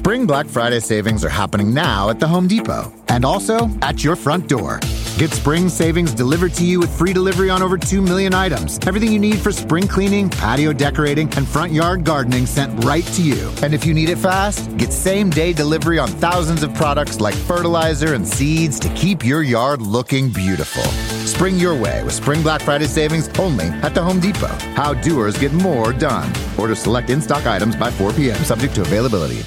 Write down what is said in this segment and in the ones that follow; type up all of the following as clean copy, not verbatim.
Spring Black Friday savings are happening now at the Home Depot and also at your front door. Get spring savings delivered to you with free delivery on over 2 million items. Everything you need for spring cleaning, patio decorating, and front yard gardening sent right to you. And if you need it fast, get same-day delivery on thousands of products like fertilizer and seeds to keep your yard looking beautiful. Spring your way with Spring Black Friday savings only at the Home Depot. How doers get more done. Order select in-stock items by 4 p.m. subject to availability.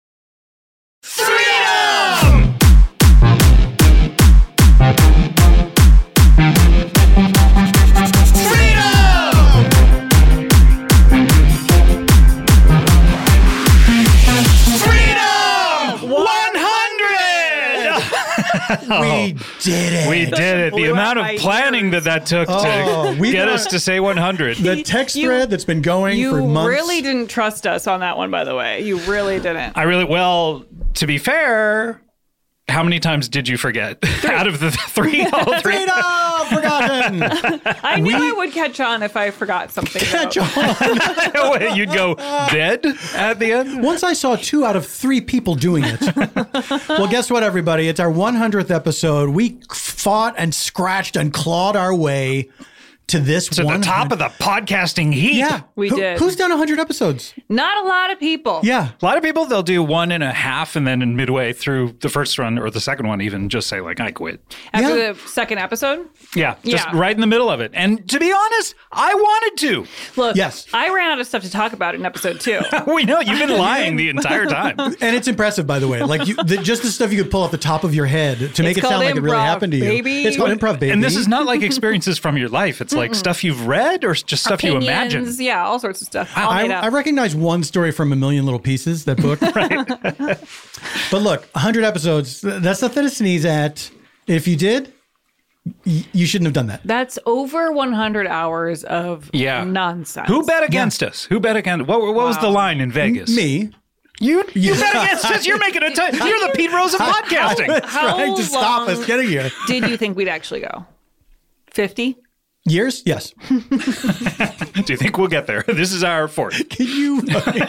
We did it. We did it. The amount of planning that took to get us to say 100. The text thread that's been going for months. You really didn't trust us on that one, by the way. You really didn't. Well, to be fair, how many times did you forget? Out of the three? All three? Forgotten. I knew I would catch on if I forgot something. Catch on. You'd go dead at the end? Once I saw 2 out of 3 people doing it. Well, guess what, everybody? It's our 100th episode. We fought and scratched and clawed our way to this to the top of the podcasting heap. Yeah. We did. Who's done 100 episodes? Not a lot of people. Yeah. A lot of people, they'll do 1.5 and then in midway through the first run or the second one even just say like, I quit. After the second episode? Yeah. Just right in the middle of it. And to be honest, I wanted to. Look, yes. I ran out of stuff to talk about in episode 2. We know. You've been lying the entire time. And it's impressive, by the way. Like just the stuff you could pull off the top of your head to make it sound like it really happened to you. Baby. It's called improv, baby. And this is not like experiences from your life. It's like stuff you've read or just stuff you imagine. Yeah, all sorts of stuff. I recognize one story from A Million Little Pieces, that book. Right. But look, 100 episodes, that's nothing to sneeze at. If you did, you shouldn't have done that. That's over 100 hours of nonsense. Who bet against us? Who bet against? What was the line in Vegas? Me. You bet against us. You're making a you're the Pete Rose of podcasting. Trying to stop us getting here. Did you think we'd actually go? 50? Years? Yes. Do you think we'll get there? This is our 4th. Can you?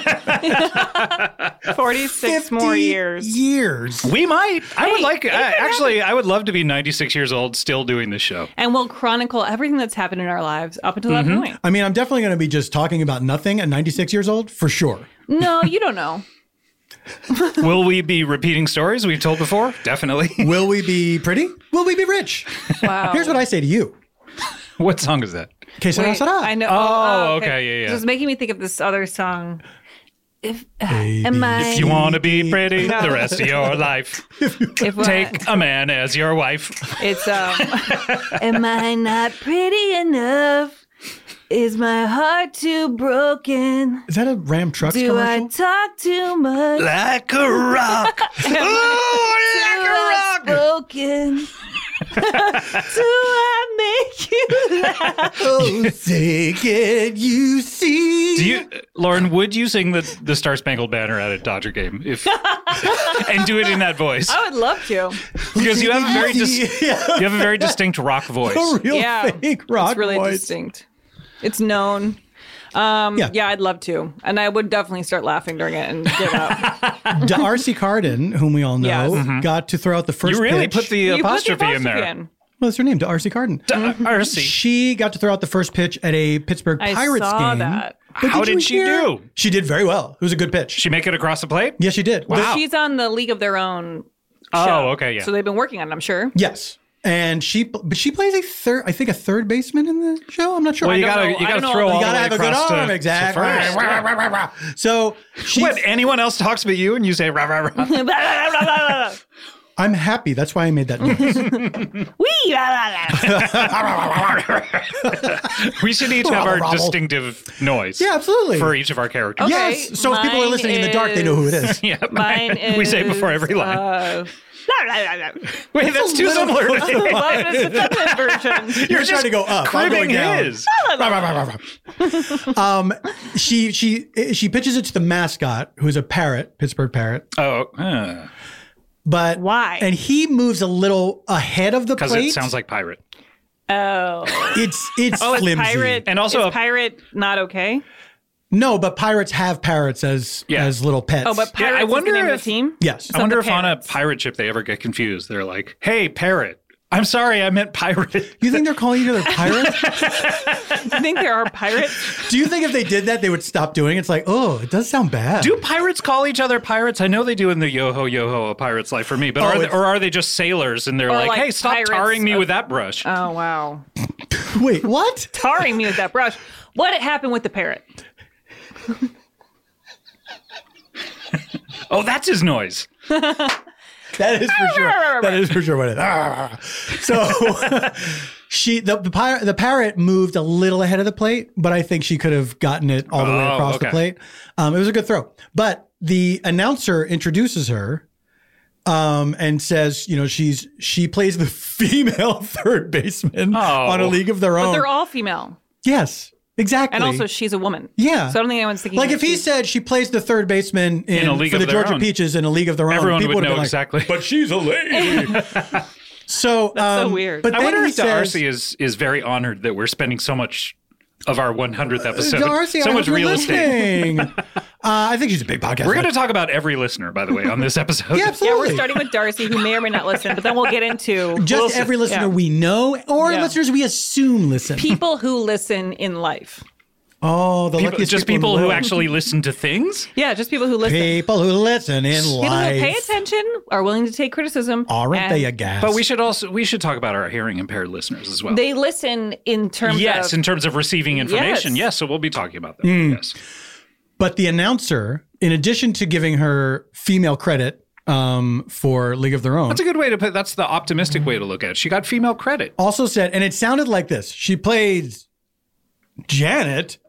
46 more years. We might. I would like, actually, I would love to be 96 years old still doing this show. And we'll chronicle everything that's happened in our lives up until that point. I mean, I'm definitely going to be just talking about nothing at 96 years old, for sure. No, you don't know. Will we be repeating stories we've told before? Definitely. Will we be pretty? Will we be rich? Wow. Here's what I say to you. What song is that? Que sera, sera. I know. Oh, okay. Yeah. This is making me think of this other song. If you want to be pretty the rest of your life, take a man as your wife. It's am I not pretty enough? Is my heart too broken? Is that a Ram Trucks Do commercial? I talk too much? Like a rock. Ooh, like a rock. Broken. Do I make you laugh? Oh, say can you see? Lauren, would you sing the Star Spangled Banner at a Dodger game and do it in that voice? I would love to. Because you have a very distinct rock voice. A real fake rock It's really voice. distinct. It's known. I'd love to. And I would definitely start laughing during it and give up. Darcy Carden, whom we all know, got to throw out the first pitch. You really put the apostrophe in there. Well, that's her name, Darcy Carden. Darcy. She got to throw out the first pitch at a Pittsburgh Pirates I saw game. that. How did she do? She did very well. It was a good pitch. She make it across the plate? Yes, she did. Wow. She's on the League of Their Own show. Oh, okay, yeah. So they've been working on it, I'm sure. Yes. And she plays a third baseman in the show. I'm not sure. Well, you gotta throw all the way have a good across arm, to exactly. first. So what? Anyone else talks about you and you say rah rah rah. I'm happy. That's why I made that noise. We should each have our distinctive noise. Yeah, absolutely. For each of our characters. Okay, yes. So if people are listening in the dark, they know who it is. Yeah. Mine is... We say it before every line. Wait, that's too similar. Well, it's the feminine version. You're trying to go up. I'm going down. His. She pitches it to the mascot, who's a parrot, Pittsburgh parrot. Oh. But why? And he moves a little ahead of the plate. Because it sounds like pirate. Oh. It's flimsy. Pirate, and also is pirate not okay? No, but pirates have parrots as little pets. Oh, but pirates I wonder is the name if- of the team? yes. I wonder the if on a parrots. pirate ship they ever get confused. They're like, "Hey, parrot. I'm sorry, I meant pirate." You think they're calling each other pirates? You think there are pirates? Do you think if they did that, they would stop doing it? It's like, oh, it does sound bad. Do pirates call each other pirates? I know they do in the Yo Ho Yo Ho, A Pirate's Life for Me, but are they just sailors and they're Or like, like "Hey, stop pirates tarring me of- with that brush." Oh, wow. Wait, what? Tarring me with that brush. What happened with the parrot? Oh, that's his noise. That is for sure. That is for sure what it is. Ah. So the parrot moved a little ahead of the plate, but I think she could have gotten it all the way across the okay. plate. It was a good throw. But the announcer introduces her and says, she plays the female third baseman on A League of Their Own. But they're all female. Yes, exactly. And also, she's a woman. Yeah. So I don't think anyone's thinking. like that if he she's- said she plays the third baseman In A League for of the Their Georgia Own. Peaches in A League of Their Own, Everyone people would know have been like, exactly. but she's a lady. So That's so weird. But I then wonder he if says, Darcy is very honored that we're spending so much of our 100th episode, Darcy, so I much hope you're real estate. listening. I think she's a big podcast. We're going to talk about every listener, by the way, on this episode. yeah, Yeah, absolutely. we're starting with Darcy, who may or may not listen, but then we'll get into Just every listener we know or Yeah. listeners we assume listen. people who listen in life. Oh, the luckiest Just in people the who world. actually listen to things. Yeah, just people who listen. People who listen in People life. who pay attention, are willing to take criticism. Aren't and they a gas? But we should talk about our hearing impaired listeners as well. They listen in terms Yes, of. in terms of receiving information. Yes. Yes, so we'll be talking about them. Yes. But the announcer, in addition to giving her female credit for League of Their Own, That's a good way to put. That's the optimistic way to look at it. She got female credit. also said, and it sounded like this, she played Janet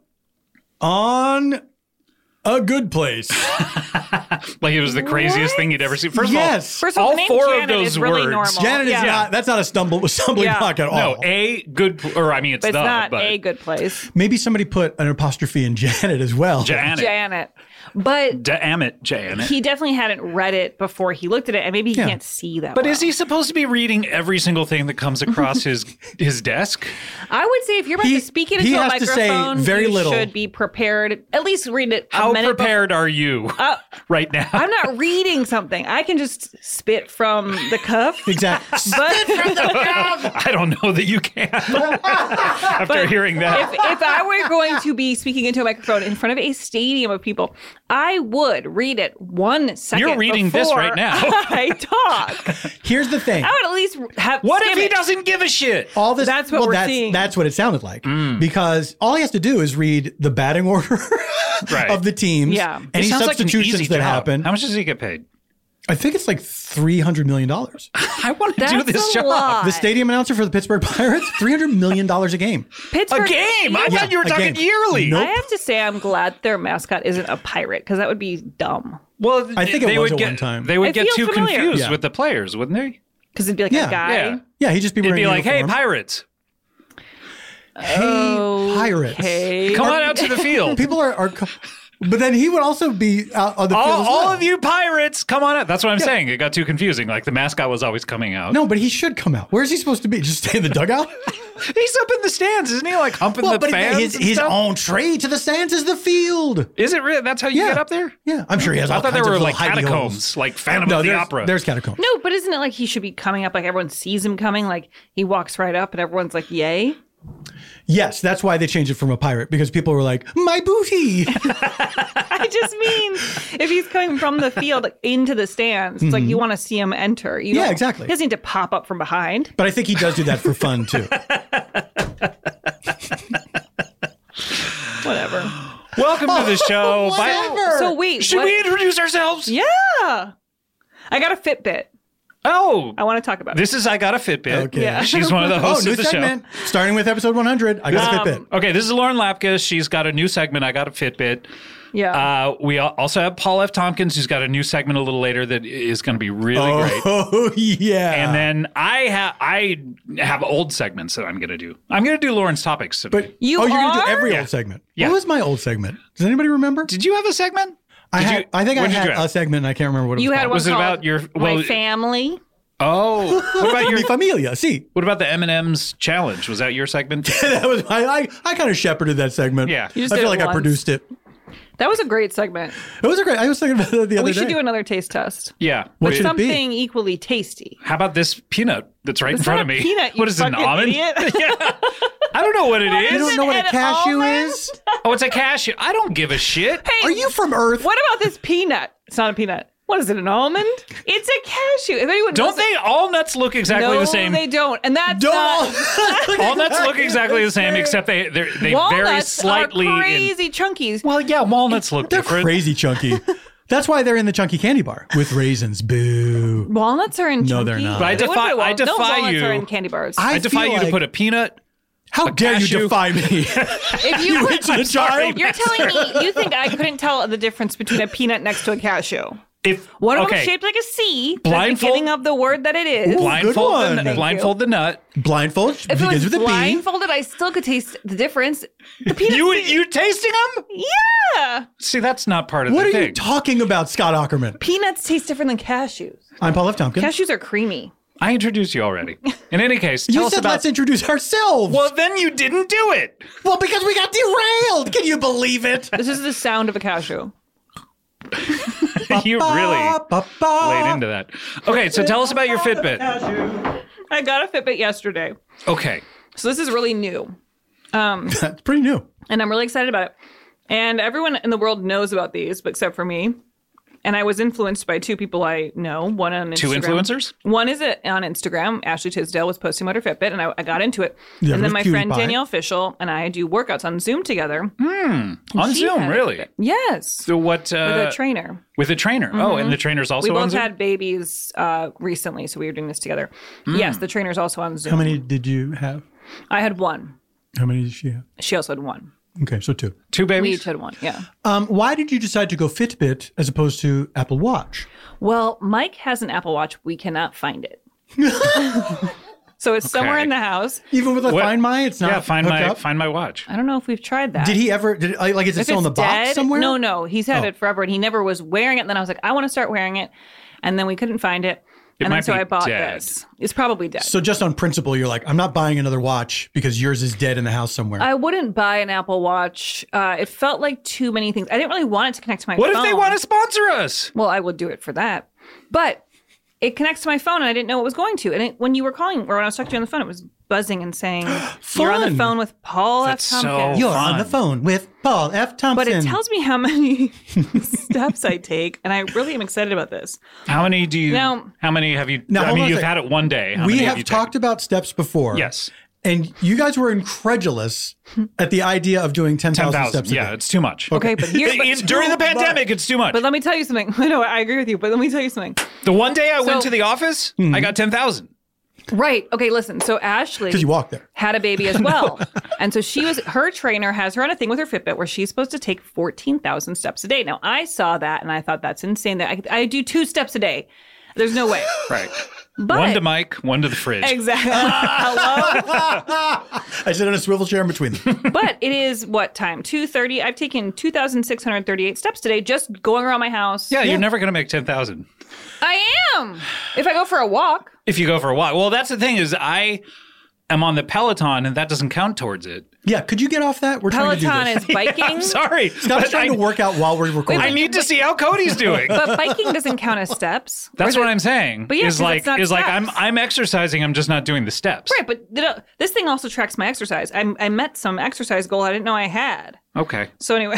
on A Good Place. Like it was the craziest thing you'd ever seen. First Yes. First of all, all the name four of Janet those is really words. normal. Janet is not, that's not a stumbling Yeah. block at of all, all. no, a good, or I mean, it's But it's the, not but a good place. Maybe somebody put an apostrophe in Janet as well. Janet. Janet. But Damn it, Janet. he definitely hadn't read it before he looked at it, and maybe he Yeah. can't see that But well. is he supposed to be reading every single thing that comes across his desk? I would say if you're about He- to speak it he into a has to say microphone, very you little. should be prepared. At least read it a How minute prepared are you right now? I'm not reading something. I can just spit from the cuff. Exactly. But I don't know that you can. After hearing that. if I were going to be speaking into a microphone in front of a stadium of people, I would read it 1 second. You're reading this before right now. I talk. Here's the thing. I would at least have. What if skim he it. doesn't give a shit? All this, That's what we're seeing. That's what it sounded like. Because all he has to do is read the batting order Right. of the teams, Yeah. any It sounds like an substitutions easy that job. happen. How much does he get paid? I think it's like $300 million. I want to do That's this a job. lot. The stadium announcer for the Pittsburgh Pirates, $300 million a game. A Pittsburgh game? I Yeah, thought you were a talking game. yearly. Nope. I have to say, I'm glad their mascot isn't a pirate because that would be dumb. Well, I think it they was would at get, one time. They would I get feel too familiar. confused Yeah. with the players, wouldn't they? Because it'd be like Yeah. a guy. Yeah. Yeah, he'd just be It'd wearing be a like, hey, uniform. pirates, Hey, pirates. Okay. come on out to the field. People are but then he would also be out on the field as all well. of you pirates, come on out. That's what I'm saying. It got too confusing. Like the mascot was always coming out. No, but he should come out. Where's he supposed to be? Just stay in the dugout? He's up in the stands, isn't he? Like humping the but fans. his stuff? entree to the stands is the field. Is it really? That's how you Yeah. get up there? Yeah, I'm sure he has all I thought kinds there of were little like hidey catacombs, holes. like Phantom No, of the there's, Opera. there's catacombs. No, but isn't it like he should be coming up like everyone sees him coming? Like he walks right up and everyone's like, yay. Yes, that's why they changed it from a pirate, because people were like, my booty. I just mean if he's coming from the field into the stands, it's like you want to see him enter. You Yeah, don't- exactly. He doesn't need to pop up from behind. But I think he does do that for fun, too. Whatever. Welcome to the show. So wait, Should what- we introduce ourselves? Yeah. I got a Fitbit. Oh, I want to talk about this is I Got a Fitbit. Okay. Yeah. She's one of the Oh, hosts new of the segment. Starting with episode 100. I got a Fitbit. show. Okay, this is Lauren Lapkus. She's got a new segment, I Got a Fitbit. Yeah. We also have Paul F. Tompkins, who's got a new segment a little later that is going to be really great. Oh, yeah. And then I have old segments that I'm going to do. I'm going to do Lauren's topics today. But You you're going to do are? every Yeah. old segment. Yeah. What was my old segment? Does anybody remember? Did you have a segment? I Did had. you- I think I what did you had have? a segment. And I can't remember what it you was had called. one Was it called about your- My well- Family. Oh, what about Mi your? familia. See, What about the M&M's challenge? Was that your segment? that was I kind of shepherded that segment. Yeah. You just I did feel it like I once. produced it. That was a great segment. It was a great. I was thinking about it the other We day. should do another taste test. Yeah. What should it be? Something equally tasty. How about this peanut that's right in front of me? Peanut, you What is it, an fucking almond? idiot. Yeah. I don't know what it is. You don't know what a an cashew almond? is? Oh, it's a cashew. I don't give a shit. Hey, Are you from Earth? What about this peanut? It's not a peanut. What is it, an almond? It's a cashew. If anyone Don't knows they? All nuts look exactly no, the same. they don't. And that's Don't not... All nuts look exactly the same, except they vary Walnuts slightly. are crazy chunkies. Well, yeah, walnuts look They're different. crazy chunky. That's why they're in the chunky candy bar with raisins. Boo. Walnuts are in No, chunky. they're not. But I They wouldn't defy- put wal- I defy no, walnuts you. are in candy bars. I defy feel you to like- put a peanut. How dare you cashew. defy me? if you put, into the child. you're telling me you think I couldn't tell the difference between a peanut next to a cashew? If One of okay, them shaped like a C, the Blindfold- beginning of the word that it is. blindfold one. the, Thank blindfold the nut. Blindfold If it begins was with a B. blindfolded, I still could taste the difference. The peanut. You tasting them? Yeah. See, that's not part of What the are thing. you talking about, Scott Ackerman? Peanuts taste different than cashews. I'm Paul F. Tompkins. Cashews are creamy. I introduced you already. In any case, tell You us said about. let's introduce ourselves. Well, then you didn't do it. Well, because we got derailed. Can you believe it? This is the sound of a cashew. You really laid into that. Okay, so tell us about your Fitbit. I got a Fitbit yesterday. Okay. So this is really new. That's pretty new. And I'm really excited about it. And everyone in the world knows about these, but except for me. And I was influenced by two people I know. One on Instagram. Two influencers? One is on Instagram. Ashley Tisdale was posting about her Fitbit, and I got into it. Yeah, and then with my Cutie friend Pie. Danielle Fishel and I do workouts on Zoom together. On She Zoom, had a really? Fitbit. Yes. So what? With a trainer. With a trainer. Oh, and the trainer's also We on both Zoom? had babies recently, so we were doing this together. Yes, the trainer's also on Zoom. How many did you have? I had one. How many did she have? She also had one. Okay, so two. Two We babies? each had one, yeah. Why did you decide to go Fitbit as opposed to Apple Watch? Well, Mike has an Apple Watch. We cannot find it. So it's somewhere Okay. in the house. Even with a What- Find My, it's not Yeah, find hooked my up? find my watch. I don't know if we've tried that. Did he ever? Is it If still in the it's box dead- somewhere? No. He's had Oh. it forever, and he never was wearing it. And then I was like, I want to start wearing it. And then we couldn't find it. And then might so be I bought dead. this. It's probably dead. So just on principle, you're like, I'm not buying another watch because yours is dead in the house somewhere. I wouldn't buy an Apple Watch. It felt like too many things. I didn't really want it to connect to my What phone. if they want to sponsor us? Well, I would do it for that. But it connects to my phone, and I didn't know it was going to. And when you were calling, or when I was talking to you on the phone, it was buzzing and saying, you're on the Fun. phone with Paul That's F. so Tompkins. You're fun. on the phone with Paul F. Thompson. But it tells me how many steps I take, and I really am excited about this. How many do you? Now- how many have you? Now, I hold mean, on a you've second. had it one day. How we many have you talked taken? about steps before. Yes, And you guys were incredulous at the idea of doing 10,000 10,000. steps a Yeah, day. it's too much. Okay, but here's During the pandemic, it's too much. but let me tell you something. I know I agree with you, but let me tell you something. The one day I went So- to the office, I got 10,000. Right. Okay, listen. So Ashley Because you walk there. had a baby as well. And so her trainer has her on a thing with her Fitbit where she's supposed to take 14,000 steps a day. Now, I saw that and I thought that's insane that I do 2 steps a day. There's no way. Right. But One to Mike, one to the fridge. Exactly. Hello. I sit in a swivel chair in between them. But it is what time? 2:30. I've taken 2,638 steps today just going around my house. Yeah, you're never going to make 10,000 I am. If I go for a walk. if you go for a walk. Well, that's the thing is I am on the Peloton and that doesn't count towards it. Yeah, could you get off that? We're trying to do Peloton this. is biking. I'm sorry. Scott's but trying to work out while we're recording. I need to see how Cody's doing. But biking doesn't count as steps. That's Or what is it- I'm saying. But yeah, is 'cause like it's not is like steps. I'm exercising. I'm just not doing the steps. Right, but this thing also tracks my exercise. I met some exercise goal I didn't know I had. Okay. So anyway,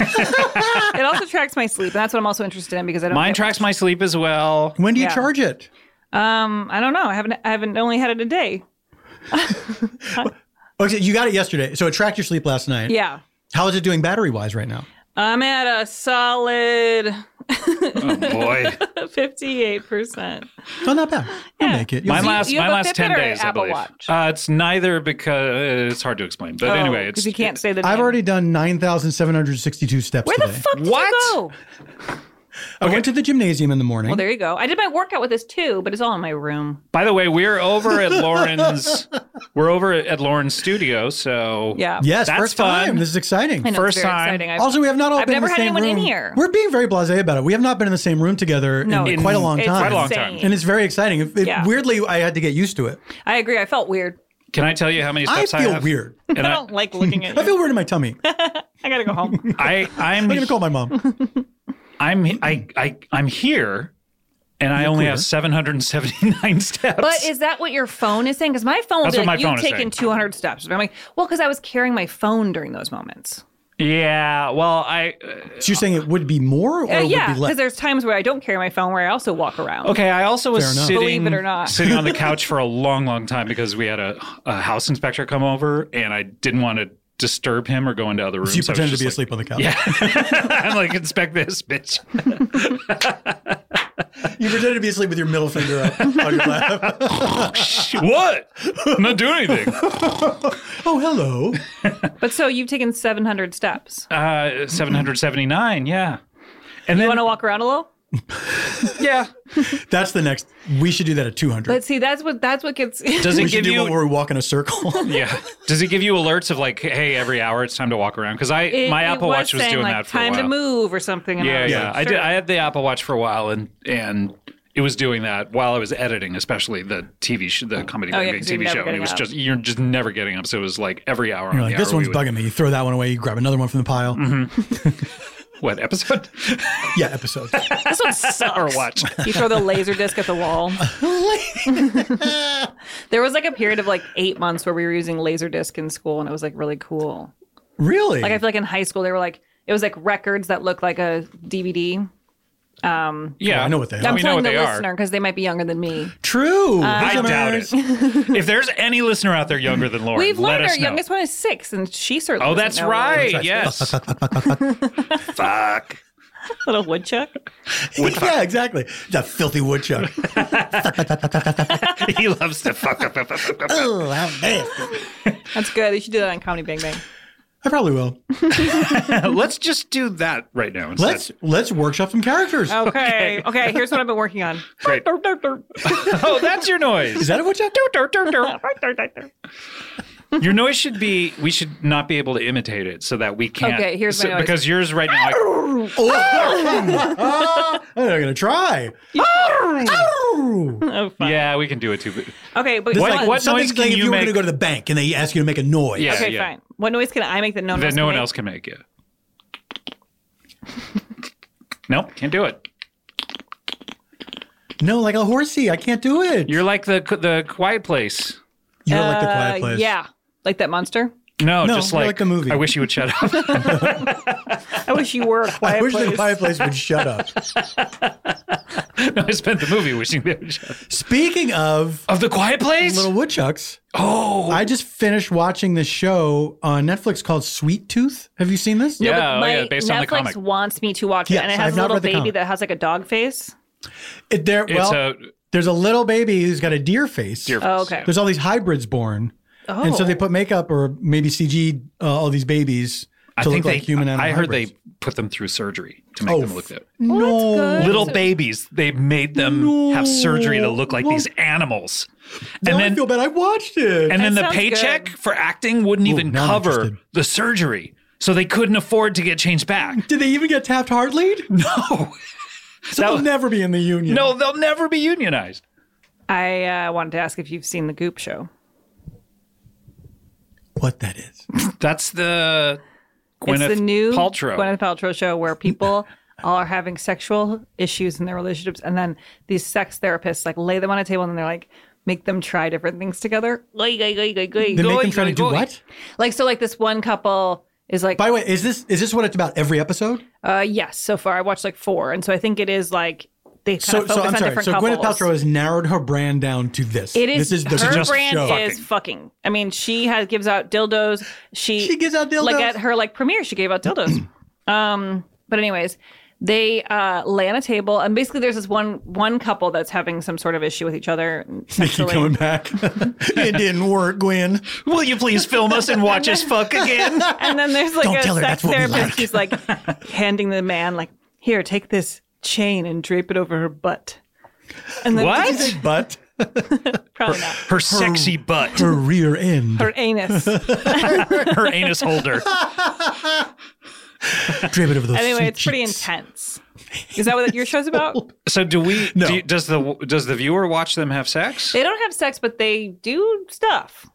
it also tracks my sleep, and that's what I'm also interested in because I don't. Mine get tracks much. my sleep as well. When do you Yeah. charge it? I don't know. I haven't only had it a day. Okay, you got it yesterday. So it tracked your sleep last night. Yeah, How is it doing battery-wise right now? I'm at a solid Oh boy. 58%. Oh, not bad. You'll Yeah. make it. You'll My you- last you have a last Fitbit 10 or days, I Apple believe. Watch? It's neither because it's hard to explain. But anyway, it's because you can't say the. I've name. already done 9,762 steps Where today. the fuck did What? you go? I went to the gymnasium in the morning. Well, there you go. I did my workout with this too, but it's all in my room. By the way, we're over at Lauren's. We're over at Lauren's studio, so Yeah. Yes, That's first fun. time. This is exciting. I know, First it's very time. exciting. Also, we have not all I've been never in the had same anyone room. in here. We're being very blasé about it. We have not been in the same room together No, in quite a long it's time. Quite a long time. insane. And it's very exciting. Yeah. Weirdly, I had to get used to it. I agree. I felt weird. Can I tell you how many I steps I feel have? weird. And I don't like looking at I you. feel weird in my tummy. I gotta go home. I'm going to call my mom. I'm here, and I only queer. have 779 steps. But is that what your phone is saying? Because my phone will That's be what like, my phone you've is taken saying. 200 steps. But I'm like, well, because I was carrying my phone during those moments. Yeah, well, So you're saying it would be more or it would Yeah, be because less? there's times where I don't carry my phone where I also walk around. okay. I also was Fair enough. sitting, Believe it or not. sitting on the couch for a long, long time because we had a house inspector come over, and I didn't want to disturb him or go into other rooms. So you I was pretended to just be like, asleep on the couch. Yeah. I'm like, inspect this, bitch. You pretended to be asleep with your middle finger up on your lap. What? I'm not doing anything. Oh, hello. But so you've taken 700 steps. 779, yeah. And You then, want to walk around a little? yeah. That's the next. We should do that at 200. But see, that's what gets. Does we it should give do you? one where we walk in a circle. Yeah. Does it give you alerts of like, hey, every hour it's time to walk around? Because my Apple Watch was saying, doing like, that for a time while. to move or something. And I Yeah, was yeah. like, I sure. did. I had the Apple Watch for a while, and it was doing that while I was editing, especially the TV show, the comedy Oh, yeah, Bang 'cause you're TV never show. And it getting was up. just you're just never getting up. So it was like every hour. You're on like, the this hour one's we would- bugging me. You throw that one away. You grab another one from the pile. What episode? Yeah, episode. This one sucks. Or watch? You throw the laser disc at the wall. There was like a period of like 8 months where we were using laser disc in school, and it was like really cool. Really? Like I feel like in high school they were like it was like records that looked like a DVD. Yeah, I know what they are. I'm We know telling what the they are. listener because they might be younger than me. True. I doubt Listeners. it. If there's any listener out there younger than Lauren, We've let learned us our know. youngest one is 6, and she certainly. Oh, doesn't that's know right. what Yes. Fuck. little woodchuck. Yeah, exactly. That filthy woodchuck. He loves to fuck up. Oh, how nasty. That's good. You should do that on Comedy Bang Bang. I probably will. Let's just do that right now instead. Let's workshop some characters. Okay. Okay. Here's what I've been working on. Great. Oh, that's your noise. Is that a woodchuck? Your noise should be, we should not be able to imitate it so that we can't. Okay, here's my noise. Because yours right now, I'm not gonna try. Oh, fine. yeah, we can do it too. But Okay, but This is What- like what something noise can like if you you were make? gonna go to the bank and they ask you to make a noise. Yeah. okay, fine. What noise can I make that no one that else no can one make? else can make it. Nope, can't do it. No, like a horsey. I can't do it. You're like the Quiet Place. You're like the quiet place. Yeah, like that monster. No, No, just you're like, like the movie. I wish you would shut up. I wish you were a quiet I wish place. the quiet place would shut up. No, I spent the movie wishing they would shut up. Speaking of Of the Quiet Place? little woodchucks, Oh, I just finished watching this show on Netflix called Sweet Tooth. Have you seen this? Yeah. But oh, my yeah, based on the Netflix comic. wants me to watch it, Yes, and it I've has a not little read the baby comic. that has like a dog face. There's a little baby who's got a deer face. Deer face. Oh, okay. There's all these hybrids born. Oh, And so they put makeup or maybe CG all these babies I to think look like human animal I heard hybrids. they put them through surgery to make them look that. No. good. Little babies, they made them have surgery to look like these animals. Now And I then feel bad. I watched it. and then the sounds paycheck good. for acting wouldn't even now I'm cover interested. the surgery. So they couldn't afford to get changed back. Did they even get Taft Hartley? No. So they'll never be in the union. No, they'll never be unionized. I wanted to ask if you've seen the Goop Show. What that is. That's the Gwyneth It's the new Paltrow. Gwyneth Paltrow show where people all are having sexual issues in their relationships, and then these sex therapists like lay them on a table and they're like make them try different things together. They make them try to do what? Like so, like this one couple is like, By the way, is this what it's about every episode? yes. So far, I watched like 4, and so I think it is like they kind of focus I'm on sorry. different So couples. Gwyneth Paltrow has narrowed her brand down to this. It is, This is the her just brand show. is fucking. I mean, she gives out dildos. She gives out dildos? Like at her like premiere, she gave out dildos. But anyways, they lay on a table, and basically there's this one couple that's having some sort of issue with each other They keep sexually. coming back. It didn't work, Gwen. Will you please film us and watch us fuck again? And then there's like Don't a tell her sex that's what we therapist like. who's like handing the man like, here, take this chain and drape it over her butt. And then What? But Probably not. Her sexy butt. her rear end. Her anus. Her anus holder. Drape it over those Anyway, sweet it's pretty cheeks. intense. Is that what your show's about? So do we? No. Does the viewer watch them have sex? They don't have sex, but they do stuff.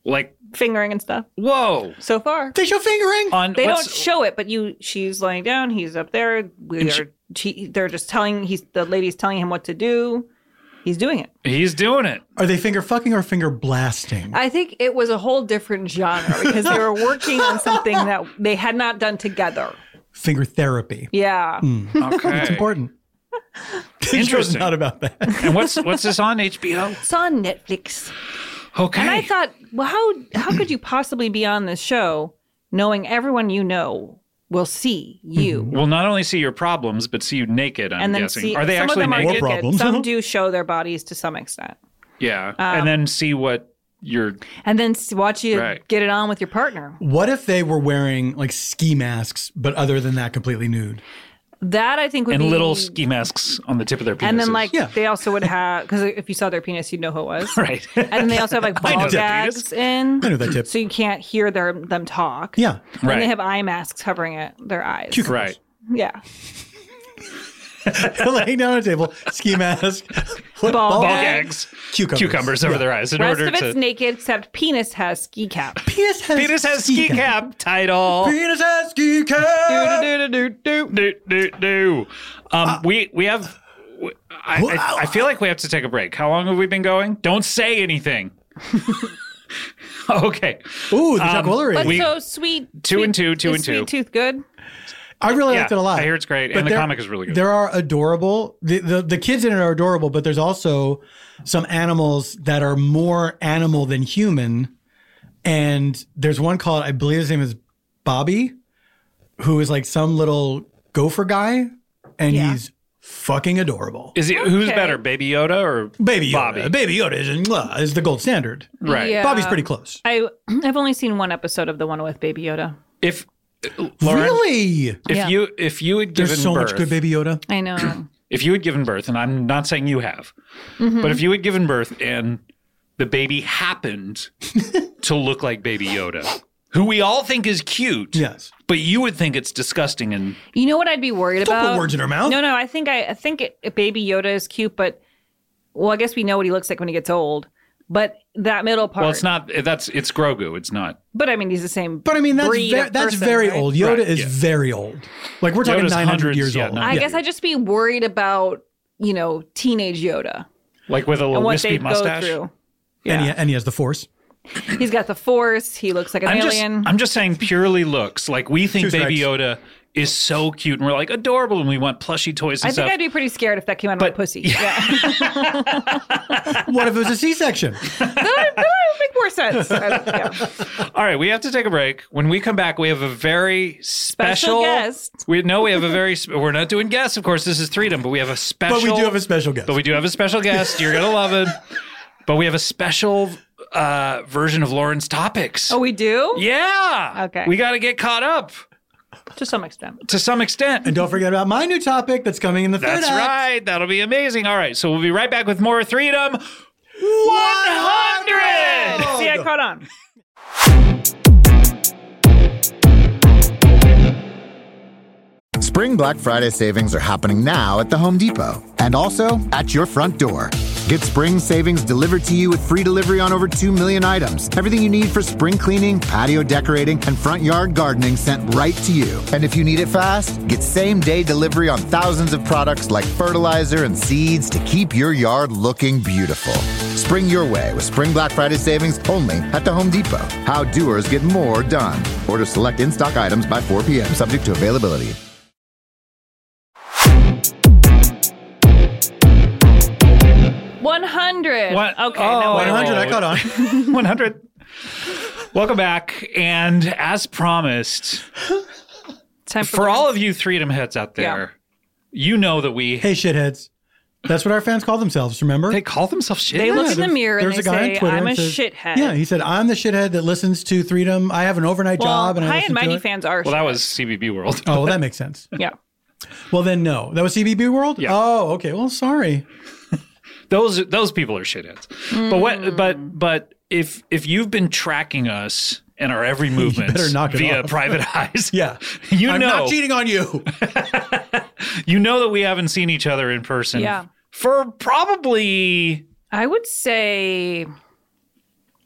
Like fingering and stuff. Whoa! So far, They show fingering. they don't show it, but she's laying down. He's up there. They're just the lady's telling him what to do. He's doing it. He's doing it. Are they finger fucking or finger blasting? I think it was a whole different genre because they were working on something that they had not done together. Finger therapy. Yeah. Okay. It's important. Interesting. Not about that. And what's this on HBO? It's on Netflix. Okay. And I thought, well, how could you possibly be on this show knowing everyone you know will see you? Will not only see your problems, but see you naked, I'm and then guessing. see, Are they some actually of them naked? are More naked. problems. Some do show their bodies to some extent. Yeah. And then see what you're... And then watch you Right. get it on with your partner. What if they were wearing like ski masks, but other than that, completely nude? That I think would And be... little ski masks on the tip of their penises. And then like Yeah. they also would have, because if you saw their penis, you'd know who it was. Right. And then they also have like I know ball that gags in. I know that tip. So you can't hear them talk. Yeah. And Right. they have eye masks covering their eyes. Right. Yeah. Laying down on a table, ski mask, Ball Ball gags. gags. Cucumbers over their eyes in Rest order of it's to... naked except penis has ski cap. Penis has ski cap title. Penis has ski cap. Do. We have... I feel like we have to take a break. How long have we been going? Don't say anything. Okay. Ooh, the Chuck Woolery. But We- so sweet. Two and two, is Sweet Tooth good? I really liked it a lot. I hear it's great, But and the there- comic is really good. There are adorable. The kids in it are adorable, but there's also some animals that are more animal than human. And there's one called, I believe his name is Bobby, who is like some little gopher guy, and Yeah. he's fucking adorable. Is he who's Okay. better, Baby Yoda or Baby Yoda. Bobby? Baby Yoda is the gold standard. Right. Yeah. Bobby's pretty close. I've only seen one episode of the one with Baby Yoda. If Lauren, Really? Yeah. if you had given There's so birth, much good Baby Yoda. I know. if you had given birth, and I'm not saying you have, but if you had given birth and the baby happened to look like Baby Yoda, who we all think is cute, Yes. but you would think it's disgusting and You know what I'd be worried Don't about? put words in her mouth. No. I think Baby Yoda is cute, but I guess we know what he looks like when he gets old. But that middle part. well, it's not. It's Grogu. It's not. But I mean, he's the same. But I mean, breed of that's person, very right? old. Yoda Right, is yeah. very old. Like we're talking Yoda's 900 hundreds, years yeah, old. no. I guess I'd just be worried about teenage Yoda Like with a little and what wispy they go mustache. through. And he has the Force. He's got the Force. He looks like an alien. I'm just saying purely looks. Like we think Two Baby strikes. Yoda is so cute and we're like adorable and we want plushy toys and I stuff. think I'd be pretty scared if that came out of my pussy. Yeah. What if it was a C-section? that would make more sense. Yeah. All right, we have to take a break. When we come back, we have a very special guest. We have a very. We're not doing guests, of course. This is Freedom, but we have a special. But we do have a special guest. But we do have a special guest. You're gonna love it. But we have a special version of Lauren's topics. Oh, we do? Yeah. Okay. We got to get caught up To some extent. to some extent. And don't forget about my new topic that's coming in the third That's act. right. That'll be amazing. All right. So we'll be right back with more Freedom 100. See, I caught on. Spring Black Friday savings are happening now at the Home Depot and also at your front door. Get spring savings delivered to you with free delivery on over 2 million items. Everything you need for spring cleaning, patio decorating, and front yard gardening sent right to you. And if you need it fast, get same-day delivery on thousands of products like fertilizer and seeds to keep your yard looking beautiful. Spring your way with Spring Black Friday savings only at the Home Depot. How doers get more done. Order select in-stock items by 4 p.m. subject to availability. $100. What? Okay. Oh, no, 100, I caught on. 100. Welcome back. And as promised, Time for all of you Freedom heads out there, you know that we Hey, shitheads. That's what our fans call themselves, remember? they call themselves shit. They look in the there's- mirror and there's they a guy on say, Twitter I'm and a says- shithead. Yeah, he said, I'm the shithead that listens to Freedom. I have an overnight job and I High listen and to Mighty it. fans are Well, that shitheads. was CBB World. Oh, well, that makes sense. Yeah. Well, then no. That was CBB World? Yeah. Oh, okay. Well, sorry. Those people are shitheads. But if you've been tracking us and our every movement better knock it via off. private eyes, Yeah. you I'm know not cheating on you. you know that we haven't seen each other in person Yeah. for probably I would say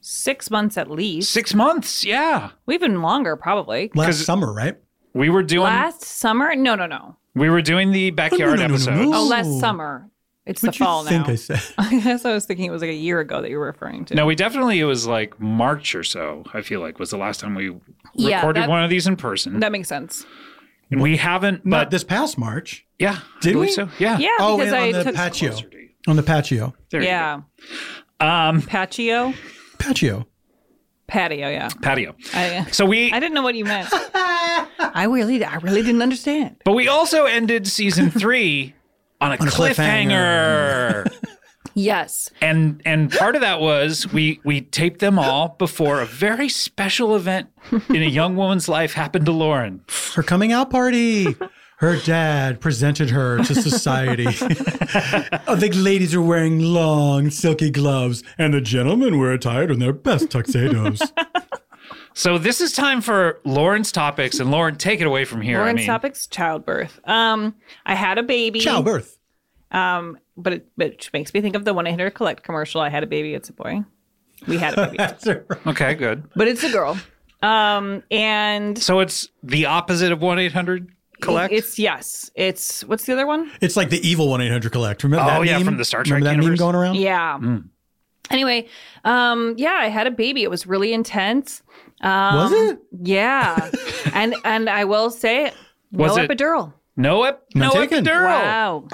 6 months at least. 6 months, yeah. Even longer, probably. Last summer, right? We were doing Last summer? No. we were doing the backyard No. episodes. Oh, last summer. It's What'd the fall you think now. I said? I guess I was thinking it was like a year ago that you were referring to. No, it was like March or so, I feel like, was the last time we Yeah, recorded that- one of these in person. That makes sense. And we haven't, Not but this past March. yeah. Did I believe we? So. Yeah. Yeah, Oh, because and I on the took patio. Closer to you. On the patio. There you Yeah. go. Patio? Patio. Patio, yeah. Patio. I So we didn't know what you meant. I really didn't understand. But we also ended season 3 on a cliffhanger. Yes. And part of that was we taped them all before a very special event in a young woman's life happened to Lauren. Her coming out party. Her dad presented her to society. The ladies are wearing long, silky gloves, and the gentlemen were attired in their best tuxedos. So this is time for Lauren's topics, and Lauren, take it away from here. Lauren's topics, childbirth. I had a baby. Childbirth. But it makes me think of the 1-800-COLLECT commercial. I had a baby, it's a boy. We had a baby. That's right. Okay, good. But it's a girl. And So it's the opposite of 1-800-COLLECT? it's what's the other one? It's like the evil 1-800-COLLECT. Remember that yeah, meme? from the Star Trek Remember that universe? meme going around? Yeah. Anyway, I had a baby. It was really intense. Was it? Yeah. and I will say, Was no it- epidural. No taken. epidural. Wow.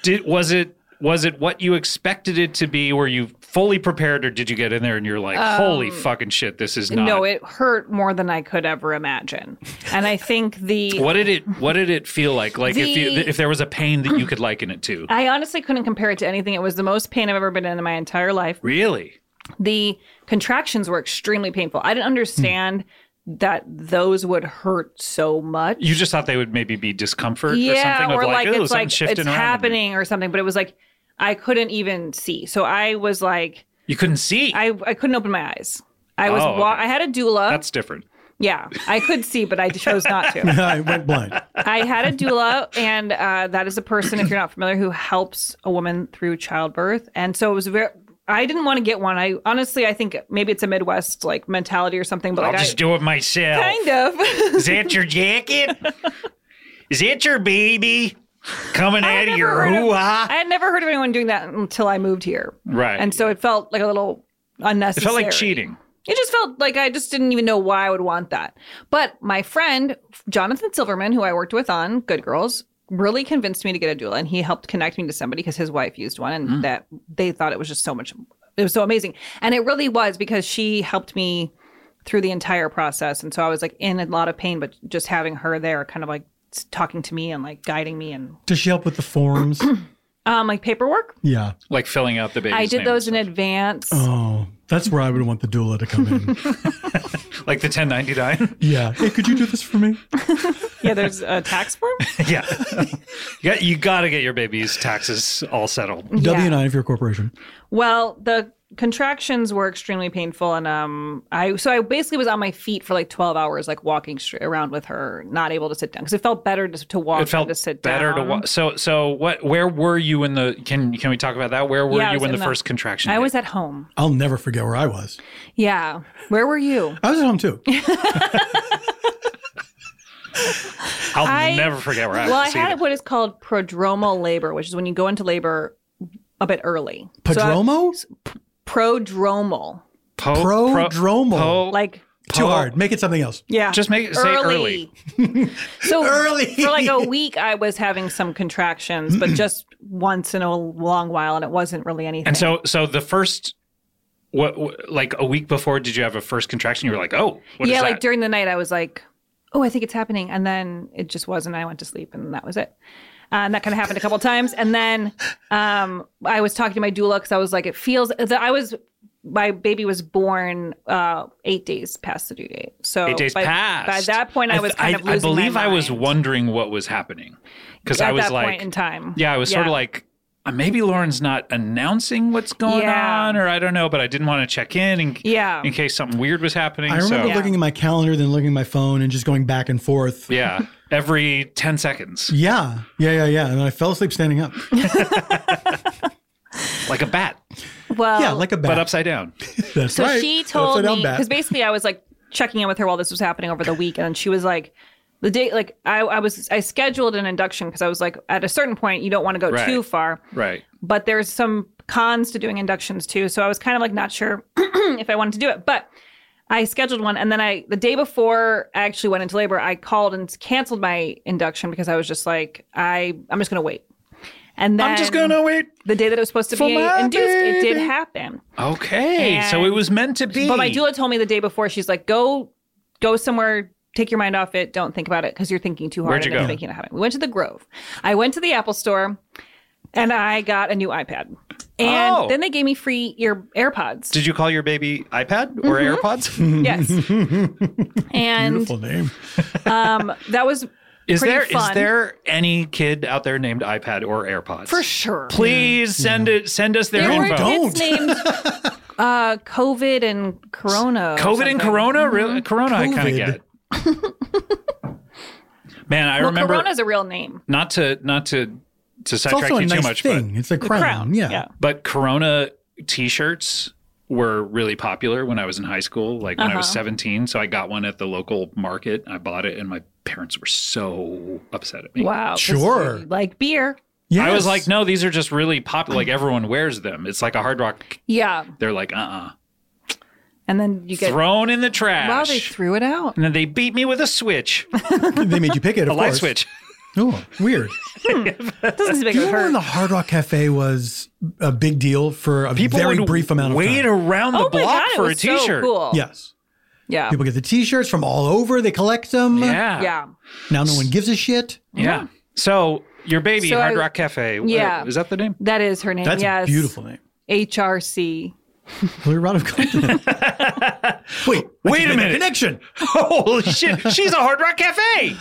Was it what you expected it to be? Were you fully prepared, or did you get in there and you're like, holy fucking shit, this is not? No, it hurt more than I could ever imagine. And I think What did it feel like? Like The- if there was a pain that you could liken it to? I honestly couldn't compare it to anything. It was the most pain I've ever been in my entire life. Really? The contractions were extremely painful. I didn't understand that those would hurt so much. You just thought they would maybe be discomfort or Yeah, something or of like, like oh, it's something's like shifting it's around. happening or something. But it was like I couldn't even see. So I was like, You couldn't see. I couldn't open my eyes. I was Oh, okay. I had a doula. That's different. Yeah, I could see, but I chose not to. I went blind. I had a doula, and that is a person, if you're not familiar, who helps a woman through childbirth. And so it was I didn't want to get one. I think maybe it's a Midwest like mentality or something, but I'll like just do it myself. kind of. Is that your jacket? Is that your baby coming out of your hoo-ha? I had never heard of anyone doing that until I moved here. Right. And so it felt like a little It unnecessary. felt like cheating. It just felt like I just didn't even know why I would want that. But my friend, Jonathan Silverman, who I worked with on Good Girls, really convinced me to get a doula. And he helped connect me to somebody because his wife used one. And that they thought it was just it was so amazing. And it really was because she helped me through the entire process. And so I was like in a lot of pain, but just having her there kind of like talking to me and like guiding me and Does she help with the forms? like paperwork. Yeah. Like filling out the baby's I did name those and in stuff. advance. Oh, that's where I would want the doula to come in. Like the 1099? Yeah. Hey, could you do this for me? Yeah, there's a tax form. Yeah. You got to get your baby's taxes all settled. W-9 if you're a corporation. Well, the contractions were extremely painful, and I basically was on my feet for like 12 hours, like walking straight around with her, not able to sit down because it felt better to walk It felt than to sit better down. to watch. So what? Where were you in the? Can we talk about that? Where were Yeah, I you was when in the first contraction? I hit? was at home. I'll never forget where I was. Yeah, where were you? I was at home too. I'll never forget where I Well, I was. had either. what is called prodromal labor, which is when you go into labor a bit early. Prodromo? Prodromal, Prodromal. like Too hard. Make it something else. yeah, Just make it say early. So Early. for like a week, I was having some contractions, but just once in a long while, and it wasn't really anything. And so the first, like a week before, did you have a first contraction? You were like, oh, what is yeah, that? like during the night, I was like, oh, I think it's happening. And then it just wasn't. I went to sleep and that was it. And that kind of happened a couple of times. And then I was talking to my doula because I was like, it feels that my baby was born 8 days past the due date. So 8 days past. By that point, I was kind of losing I believe my I was mind wondering what was happening because I at was that like, point in time. yeah, I was sort of like, maybe Lauren's not announcing what's going Yeah. on, or I don't know, but I didn't want to check in case something weird was happening. I remember so, looking at my calendar, then looking at my phone, and just going back and forth. yeah, every 10 seconds, Yeah. And then I fell asleep standing up. like a bat. Well, Well, Yeah, like a bat. but upside down. That's so right. she told Upside down me, bat. because basically I was like checking in with her while this was happening over the week, and she was like, the day, like I scheduled an induction because I was like, at a certain point you don't want to go Right. too far, Right. but there's some cons to doing inductions too. So I was kind of like not sure if I wanted to do it, but I scheduled one, and then the day before I actually went into labor, I called and canceled my induction because I was just like, I'm just gonna wait. And then I'm just going to wait. the day that it was supposed to for be my induced, it did baby. happen. Okay. So it And- was meant to be. But my doula told me the day before, she's like, go somewhere, take your mind off it, don't think about it because you're thinking too hard. Where'd you and it's go? making it happen. We went to the Grove. I went to the Apple store and I got a new iPad. And Oh. then they gave me free AirPods. Did you call your baby iPad or Mm-hmm. AirPods? Yes. And Beautiful name. that was Is pretty fun. there any kid out there named iPad or AirPods? For sure. Please send us their There were info. don't. kids named COVID and Corona. or COVID and something. Corona? Really? Corona I kind of COVID. get. Man, I Well, remember Corona's a real name. not to It's sidetrack also a you too nice much, thing. It's a crown. Crown. Yeah. but Corona t-shirts were really popular when I was in high school, like when I was 17. So I got one at the local market. I bought it and my parents were so upset at me. Wow. 'cause Sure. you like beer. Yes. I was like, no, these are just really popular. Like everyone wears them. It's like a Hard Rock. Yeah. They're like, And then you get. thrown in the trash. Wow, they threw it out. And then they beat me with a switch, They made you pick it, a of light course. switch. Oh, weird. Doesn't seem like Do it you would remember when hurt. the Hard Rock Cafe was a big deal for a People very would brief amount of wait time? around the Oh my block God, it for a was so t-shirt. cool. Yes. Yeah. People get the T-shirts from all over. They collect them. Yeah. Yeah. Now no one gives a shit. Yeah. So your baby, So Hard I- Rock Cafe. Yeah. Is that the name? That is her name. That's yes. a beautiful name. HRC. Hillary Rodham Clinton. Wait Wait a make minute. Connection. Holy shit. She's a Hard Rock Cafe.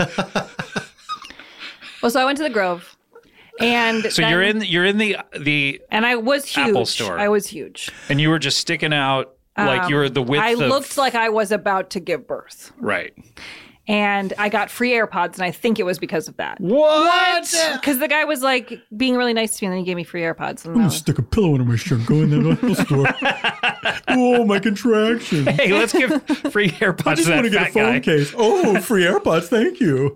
Well, so I went to the Grove. And So then- you're in the and I was huge. Apple store. I was huge. and you were just sticking out like you were the width I of looked like I was about to give birth. right. And I got free AirPods, and I think it was because of that. What? Because the guy was like being really nice to me, and then he gave me free AirPods. And I was, Stick a pillow under my shirt. Go in the Apple store. Oh, my contraction. Hey, let's give free AirPods I to just want that to get a fat phone guy. case. Oh, free AirPods. Thank you.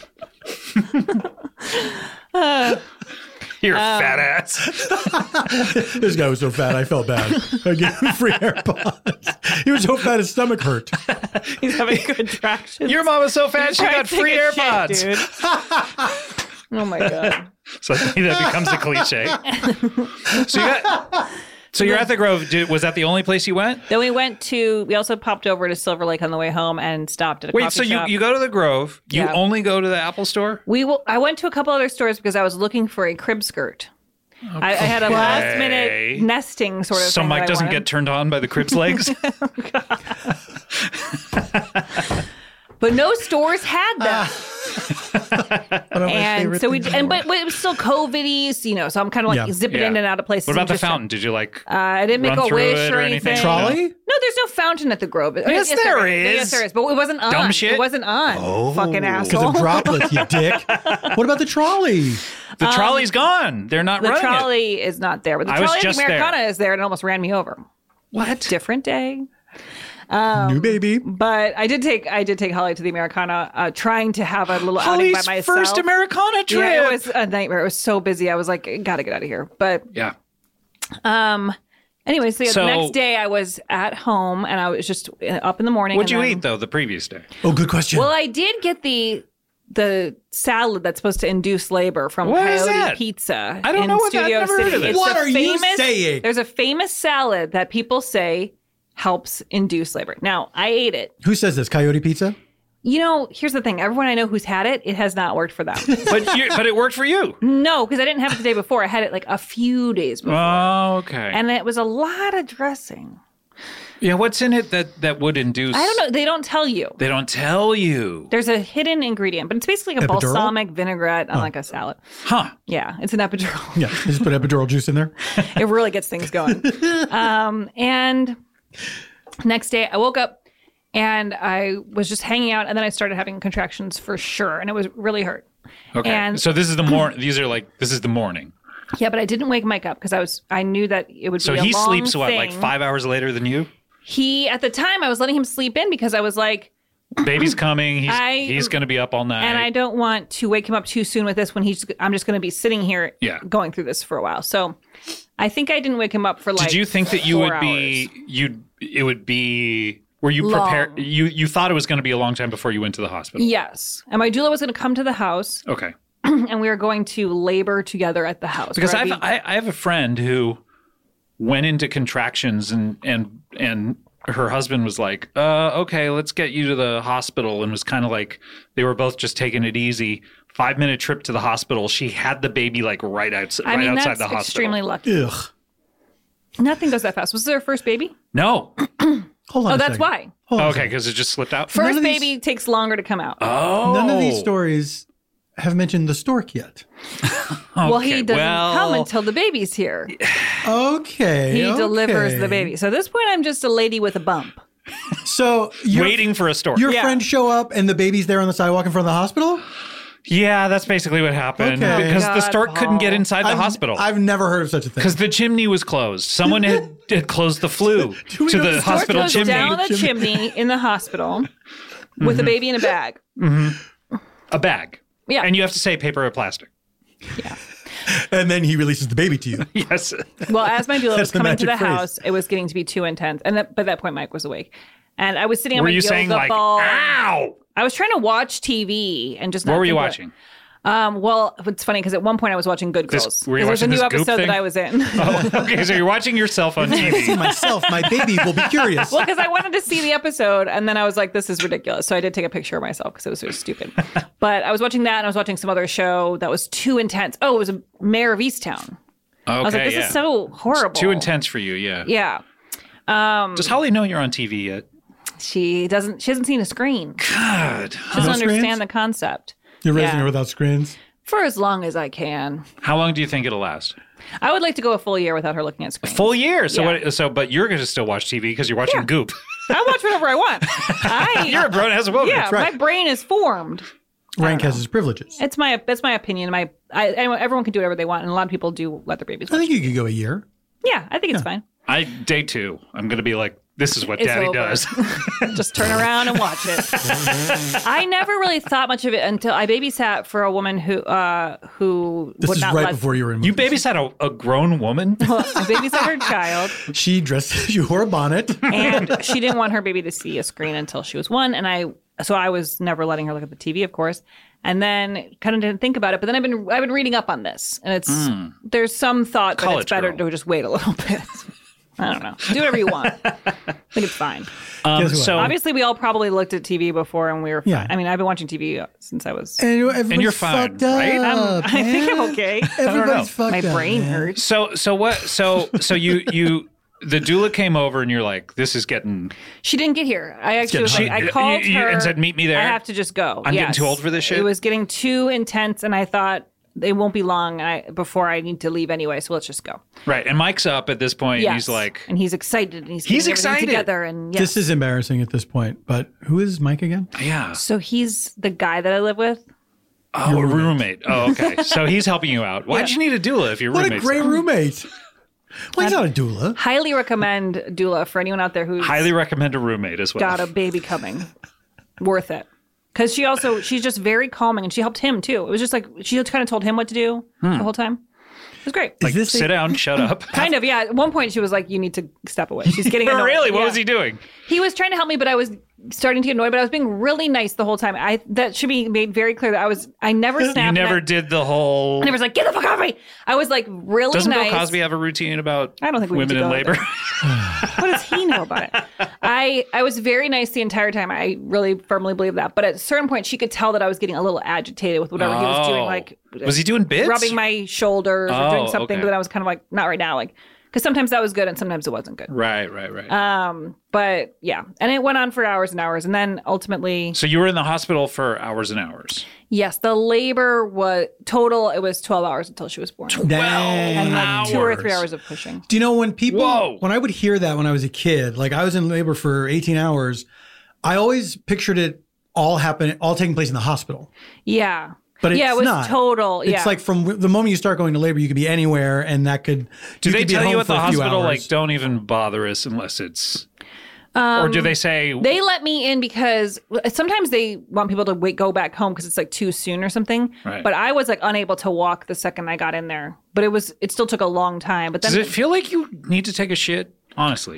Your fat ass. This guy was so fat, I felt bad. I gave him free AirPods. He was so fat, his stomach hurt. he's having contractions. Your mom was so fat she Trying got to take free a shit, AirPods. dude. Oh my god. Suddenly that becomes a cliche. So you're at the Grove. Was that the only place you went? Then we also popped over to Silver Lake on the way home and stopped at a Wait, coffee so shop. you go to the Grove. You Yeah. only go to the Apple store? I went to a couple other stores because I was looking for a crib skirt. I had a last minute nesting sort of So thing. Mike that I doesn't wanted. get turned on by the crib's legs? But no stores had them. And so but it was still COVID-y, so I'm kind of like Yeah. zipping Yeah. in and out of places. What about and the just- fountain? Did you like I didn't make run a through wish it or or anything. anything? Trolley? No, there's no fountain at the Grove. Yes, there is. Yes, there is. But it wasn't on. Dumb shit? It wasn't on. Fucking Because asshole. of droplets, you dick. What about the trolley? the trolley's gone? They're not The running it. trolley is not there, but the I was trolley at just the Americana there. is there and it almost ran me over. What? Different day. New baby. But I did take Holly to the Americana, trying to have a little outing Holly's by myself. first Americana trip. Yeah, it was a nightmare. It was so busy. I was like, gotta get out of here. But Yeah. anyway, so, So- the next day I was at home and I was just up in the morning. What'd and you then- eat though the previous day? Oh, good question. Well, I did get the salad that's supposed to induce labor from What is Coyote that? Pizza. I don't in know what that- Studio I've never heard City. of this. It's What a are you famous- saying? There's a famous salad that people say helps induce labor. Now, I ate it. Who says this? Coyote Pizza? Here's the thing. Everyone I know who's had it, it has not worked for them. But it worked for you. No, because I didn't have it the day before. I had it like a few days before. Oh, okay. And it was a lot of dressing. yeah, what's in it that would induce? I don't know. They don't tell you. They don't tell you. There's a hidden ingredient, but it's basically like a Epidural? balsamic vinnegrette on like a salad. Huh. Yeah, it's an epidural. Yeah, just put epidural juice in there. It really gets things going. And next day I woke up and I was just hanging out and then I started having contractions for sure. And it was really hurt. Okay. And- so this is the morning. This is the morning. Yeah, but I didn't wake Mike up because I knew that it would So be a he long sleeps what, thing. like 5 hours later than you? At the time, I was letting him sleep in because I was like, Baby's coming. He's going to be up all night. and I don't want to wake him up too soon with this when I'm just going to be sitting here going through this for a while. So I think I didn't wake him up for like. Did you think that you 4 would hours. it would be, were you prepared? Long. You thought it was going to be a long time before you went to the hospital? Yes. And my doula was going to come to the house Okay. and we were going to labor together at the house. Because where I have a friend who went into contractions and her husband was like, okay, let's get you to the hospital, and was kind of like, they were both just taking it easy. 5-minute trip to the hospital. She had the baby like right outside I mean, outside that's the hospital. extremely lucky. Ugh. Nothing goes that fast. Was this her first baby? No. Hold on. Oh, a that's second. why. Hold on a Okay, second. because it just slipped out. First of these- baby takes longer to come out. Oh. None of these stories have mentioned the stork yet. Well, he Okay, doesn't well- come until the baby's here. Okay. He delivers okay. the baby. So at this point, I'm just a lady with a bump. So your, Waiting for a stork. your Yeah. friends show up and the baby's there on the sidewalk in front of the hospital? Yeah, that's basically what happened. Okay. Because the God, stork couldn't get Paul. inside the hospital. I've never heard of such a thing. Because the chimney was closed. Someone had closed the flue we to know the the stork hospital Goes chimney. down the chimney in the hospital with a baby in a bag. A bag. Yeah. And you have to say paper or plastic. And then he releases the baby to you. Yes. Well, as my doula That's was the coming to the magic phrase. house, it was getting to be too intense. And by that point, Mike was awake. And I was sitting on Were my you yoga saying like, ball. ow? I was trying to watch TV and just not What were you think about- watching? Well, it's funny because at one point I was watching Good Girls. were you There's a watching new this Goop episode thing? that I was in. Oh, okay, so you're watching yourself on See TV. myself, my baby will be curious. Well, because I wanted to see the episode, and then I was like, "This is ridiculous." So I did take a picture of myself because it was so stupid. But I was watching that, and I was watching some other show that was too intense. Oh, it was a Mayor of Easttown. Okay, I was like, "This yeah. is so horrible." Too intense for you, yeah. Yeah. Does Holly know you're on TV yet? She hasn't seen a screen. She God. doesn't No understand screens? the concept. You're raising Yeah. her without screens? For as long as I can. How long do you think it'll last? I would like to go a full year without her looking at screens. Full year. So Yeah. but you're going to still watch TV because you're watching Goop. I watch whatever I want. You're a grown ass woman. Yeah, right. my brain is formed. Rank has his privileges. That's my opinion. Everyone can do whatever they want, and a lot of people do let their babies I watch. think you could go a year. Yeah, I think it's fine. Day 2, I'm going to be like, this is what It's daddy over. does. Just turn around and watch it. I never really thought much of it until I babysat for a woman who This would is not right let before you were in You movies. babysat a grown woman? I babysat her child, She dressed, she wore a bonnet. and she didn't want her baby to see a screen until she was 1, and I was never letting her look at the TV, of course. And then kind of didn't think about it, but then I've been reading up on this, and it's there's some thought that College it's better girl. to just wait a little bit. I don't know. Do whatever you want. I think it's fine. Guess what? So Obviously, we all probably looked at TV before, and we were fine. Yeah. I mean, I've been watching TV since I was. And everybody's you're fine, fucked right? up, I think I'm man. okay. Everybody's fucked My up. brain man. hurts. So what? So you the doula came over and you're like, this is getting. She didn't get here. I actually was getting like, I hot. called You- her and said, "Meet me there." I have to just go. I'm getting Yes. too old for this shit? It was getting too intense, and I thought it won't be long before I need to leave anyway. So let's just go. Right. And Mike's up at this point. Yes. And he's like, and he's excited, and he's He's getting everything excited. together, and yes. This is embarrassing at this point, but who is Mike again? yeah. So he's the guy that I live with. Oh, a roommate. Oh, okay. So he's helping you out. Why'd you need a doula if your What a roommate's great roommate. Well, he's not a doula. Highly recommend doula for anyone out there who's Highly recommend a roommate as well. got a baby coming. Worth it. Because she's just very calming, and she helped him too. It was just like she kind of told him what to do the whole time. It was great. Is this Sit down, shut up. Kind of, yeah. At one point, she was like, "You need to step away." She's getting annoyed. Really? What Yeah. was he doing? He was trying to help me, but I was starting to get annoyed. But I was being really nice the whole time. That should be made very clear that I never snapped. You and never I did the whole. never was like, "Get the fuck off me!" I was like really Doesn't nice. Bill Cosby have a routine about I don't think we need women to in go labor? there. What does he know about it? I was very nice the entire time. I really firmly believe that. But at a certain point, she could tell that I was getting a little agitated with whatever he was doing. Oh. Like, Was he doing bits? rubbing my shoulders or Oh, doing something? okay. But then I was kind of like, not right now. Like, because sometimes that was good and sometimes it wasn't good. Right. But yeah, and it went on for hours and hours, and then ultimately, So you were in the hospital for hours and hours. yes, the labor was total. It was 12 hours until she was born, and Dang. like 2 or 3 hours of pushing. Do you know when people, Whoa. when I would hear that when I was a kid, like I was in labor for 18 hours, I always pictured it all taking place in the hospital. Yeah. But it's Yeah, it was not. total- It's yeah. like from the moment you start going to labor, you could be anywhere, and that could. Do they could be tell you home at for the a few hospital, hours. like, don't even bother us unless it's... or do they say... They let me in because sometimes they want people to go back home because it's like too soon or something. Right. But I was like unable to walk the second I got in there. But it still took a long time. But then Does it feel like you need to take a shit? Honestly.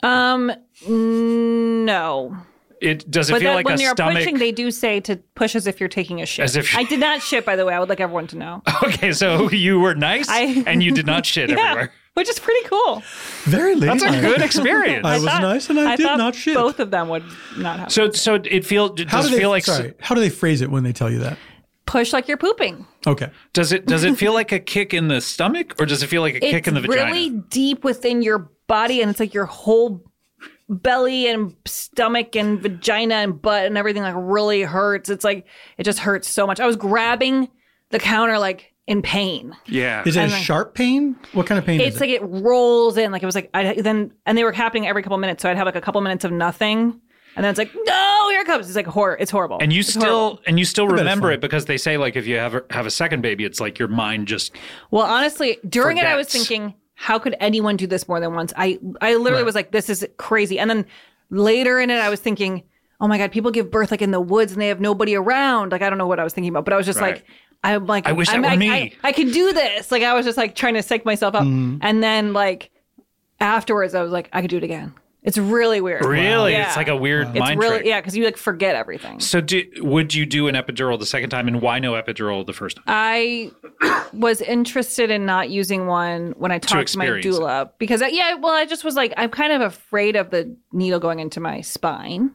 no. Does it But feel then like when a you're stomach... pushing, they do say to push as if you're taking a shit. As if- I did not shit, by the way. I would like everyone to know. Okay, so you were nice and you did not shit Yeah, everywhere. which is pretty cool. Very late. That's a good experience. I was nice and I did thought not shit. Both of them would not have. So it does it feel like How do they phrase it when they tell you that? Push like you're pooping. Okay. does it feel like a kick in the stomach or does it feel like a kick in the vagina? It's really deep within your body, and it's like your whole belly and stomach and vagina and butt and everything like really hurts. It's like it just hurts so much. I was grabbing the counter like in pain. Yeah. Is it a And then- sharp pain? What kind of pain It's is like it rolls in. Like it was like and they were happening every couple minutes, so I'd have like a couple minutes of nothing, and then it's like, no, here it comes. It's like it's horrible. And you It's horrible. still bet it's remember fun. it because they say like if you have a second baby, it's like your mind just Well, honestly, during it, I was Forgets. thinking, how could anyone do this more than once? I literally was like, this is crazy. And then later in it, I was thinking, oh my God, people give birth like in the woods and they have nobody around. Like, I don't know what I was thinking about, but I was just Right. like, I'm like, I wish that were me. I could do this. Like, I was just like trying to psych myself up. And then like afterwards, I was like, I could do it again. It's really weird. really Yeah. it's like a weird It's mind really, trick. yeah, because you like forget everything. So would you do an epidural the second time and why no epidural the first time? I was interested in not using one when I talked to my experience it. doula because, I just was like, I'm kind of afraid of the needle going into my spine.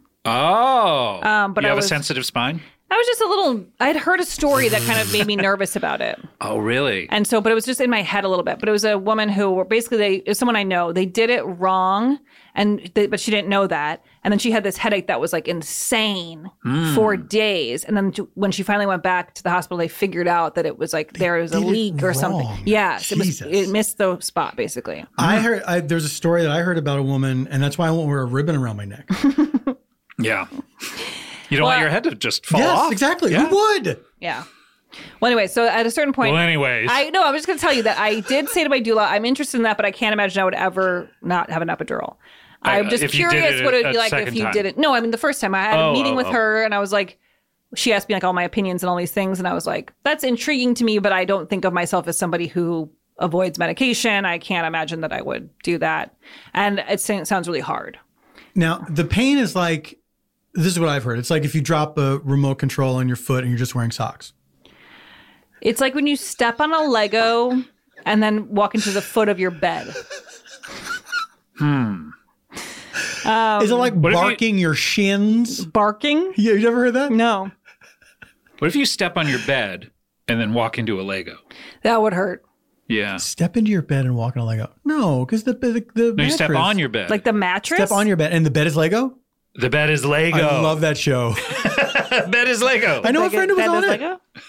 Oh. but you I have was- a sensitive spine? I was just I'd heard a story that kind of made me nervous about it. Oh, really? And so, but it was just in my head a little bit. But it was a woman who basically, it was someone I know. They did it wrong, but she didn't know that. And then she had this headache that was like insane for days. And then when she finally went back to the hospital, they figured out that it was like there was a did it leak or something. wrong. Yes, Jesus. it missed the spot basically. there's a story that I heard about a woman, and that's why I won't wear a ribbon around my neck. Yeah. You don't want your head to just fall Yes, off. exactly. Yeah. Who would? Yeah. Well, anyway, so at a certain point, Well, anyways. I was just going to tell you that I did say to my doula, I'm interested in that, but I can't imagine I would ever not have an epidural. I'm just if you did curious it what it would a be like if second you time. did it. No, I mean, the first time I had a meeting with her and I was like, she asked me like all my opinions and all these things. And I was like, that's intriguing to me, but I don't think of myself as somebody who avoids medication. I can't imagine that I would do that. And it sounds really hard. Now, the pain is like, this is what I've heard. It's like if you drop a remote control on your foot and you're just wearing socks. It's like when you step on a Lego and then walk into the foot of your bed. Is it like if you- barking your shins? Barking? Yeah, you ever heard that? No, What if you step on your bed and then walk into a Lego? that would hurt. Yeah. Step into your bed and walk on a Lego. No, because the No, you mattress. step on your bed. Like the mattress? Step on your bed, and the bed is Lego. The bed is Lego. I love that show. Bed is Lego. I know a friend who was on it.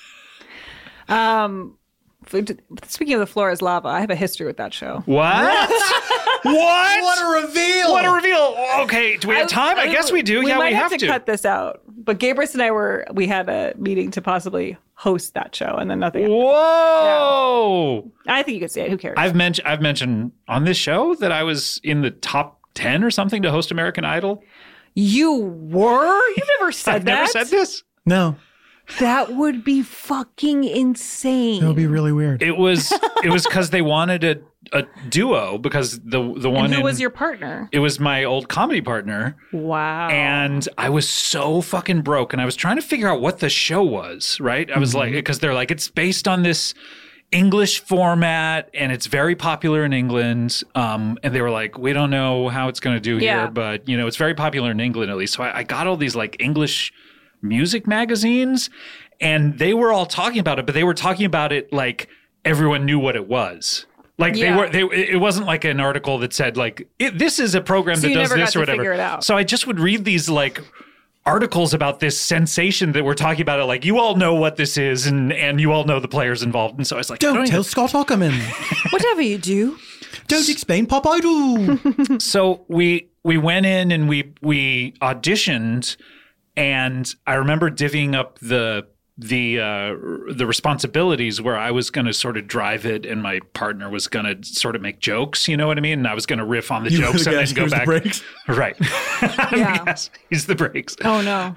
Speaking of the floor is lava, I have a history with that show. What? What? What a reveal! What a reveal. Okay, do we have time? I guess we do. We Yeah, might we have to. cut this out. But Gabrus and I we had a meeting to possibly host that show, and then nothing. Whoa. I think you could say it. Who cares? I've mentioned on this show that I was in the top 10 or something to host American Idol. You were? You've never said I've that? never said this. No, That would be fucking insane. that would be really weird. It was because they wanted a duo because the one And who in, was your partner? it was my old comedy partner. Wow. And I was so fucking broke and I was trying to figure out what the show was, right? I was like, because they're like, it's based on this English format and it's very popular in England. And they were like, we don't know how it's going to do Yeah. here, but it's very popular in England at least. So I got all these like English music magazines and they were all talking about it, but they were talking about it like everyone knew what it was. Like Yeah. it wasn't like an article that said like, this is a program So that you does never this got or to whatever. figure it out. So I just would read these like articles about this sensation that we're talking about. It like, you all know what this is and you all know the players involved. And so I was like, I Don't don't tell even- Scott Ackerman. Whatever you do. Don't explain Pop Idol. So we went in and we auditioned and I remember divvying up the the responsibilities where I was going to sort of drive it and my partner was going to sort of make jokes, you know what I mean? And I was going to riff on the jokes and then go back. The brakes? Right. Yeah. Yes, he's the brakes. Oh no.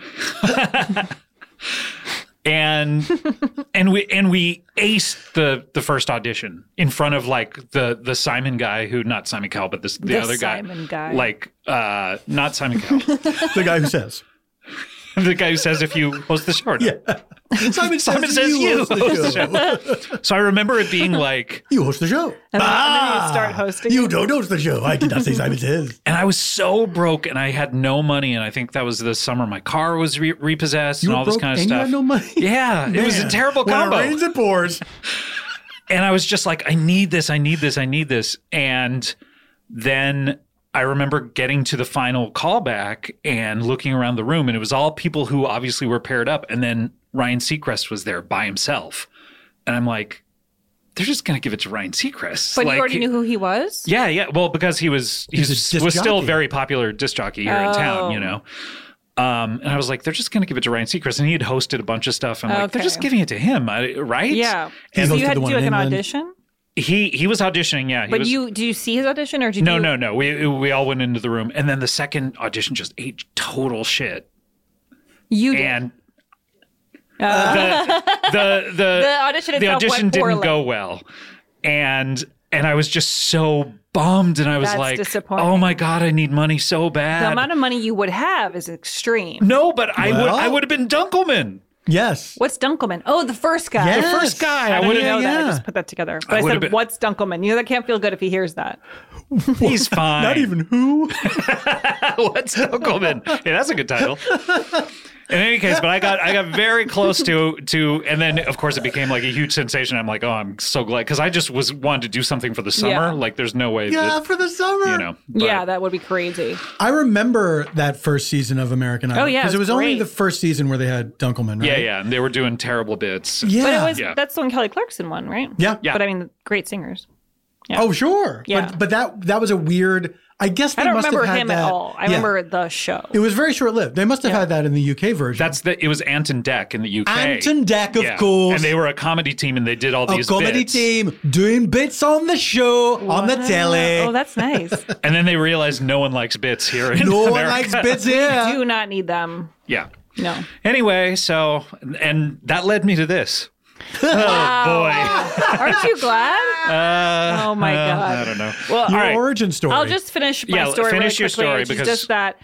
And we aced the first audition in front of like the Simon guy who, not Simon Cowell, but the other guy. Simon guy. Like not Simon Cowell. The guy who says. The guy who says if you host the show or not. Yeah. Simon says you host host the the show. So I remember it being like, You host the show. And then you start hosting. You don't host the show. I did not say Simon says. and I was so broke and I had no money. And I think that was the summer my car was repossessed You and were all this broke kind of and stuff. you had no money. Yeah, it was a Man, terrible combo. When it rains, it pours. And I was just like, I need this. And then I remember getting to the final callback and looking around the room, and it was all people who obviously were paired up. And then Ryan Seacrest was there by himself. And I'm like, they're just going to give it to Ryan Seacrest. But like, you already knew who he was? Yeah, yeah. Well, because he was He's a disc still a jockey. very popular disc jockey here in town, you know. And I was like, they're just going to give it to Ryan Seacrest, and he had hosted a bunch of stuff. And I'm like, they're Okay. just giving it to him, right? Yeah. He So you hosted had the to one do like in an England. audition? He was auditioning, yeah. But was, did you see his audition or did you? No. We all went into the room, and then the second audition just ate total shit. You did. And the audition the itself audition went didn't poorly. go well, and I was just so bummed, and I was That's like, disappointing. oh my god, I need money so bad. The amount of money you would have is extreme. No, but I Well- would have been Dunkelman. Yes. What's Dunkelman? Oh, the first guy. Yes. The first guy. I I didn't would even know have. that. I yeah. just put that together. But I would've said, been- what's Dunkelman? You know, that can't feel good if he hears that. He's fine. Not even who? What's Dunkelman? Yeah, that's a good title. In any case, but I got very close to, and then of course it became like a huge sensation. I'm like, oh, I'm so glad because I just wanted to do something for the summer. Yeah. Like, there's no way Yeah, that, for the summer. you know. but- Yeah, that would be crazy. I remember that first season of American Idol. Oh, yeah, Because it it was was only great. the first season where they had Dunkelman, right? yeah, and they were doing terrible bits. Yeah. But it was Yeah. that's the one Kelly Clarkson won, right? Yeah. Yeah. But I mean, great singers. Yeah. Oh, sure. Yeah. But that was a weird. I guess they I don't must remember have had him that. at all. I Yeah. remember the show. It was very short lived. They must have had that in the UK version. It was Anton Deck in the UK. Anton Deck, of Yeah. course. And they were a comedy team, and they did all a these comedy bits. team doing bits on the show, on the telly. Oh, that's nice. And then they realized no one likes bits here in no one America. likes bits here. Do not need them. Yeah. No. Anyway, so and that led me to this. Oh boy. Aren't you glad? Oh my god. I don't know. Well, Your all right. origin story. I'll just finish my Yeah, story. finish really your quickly, story which is because- just that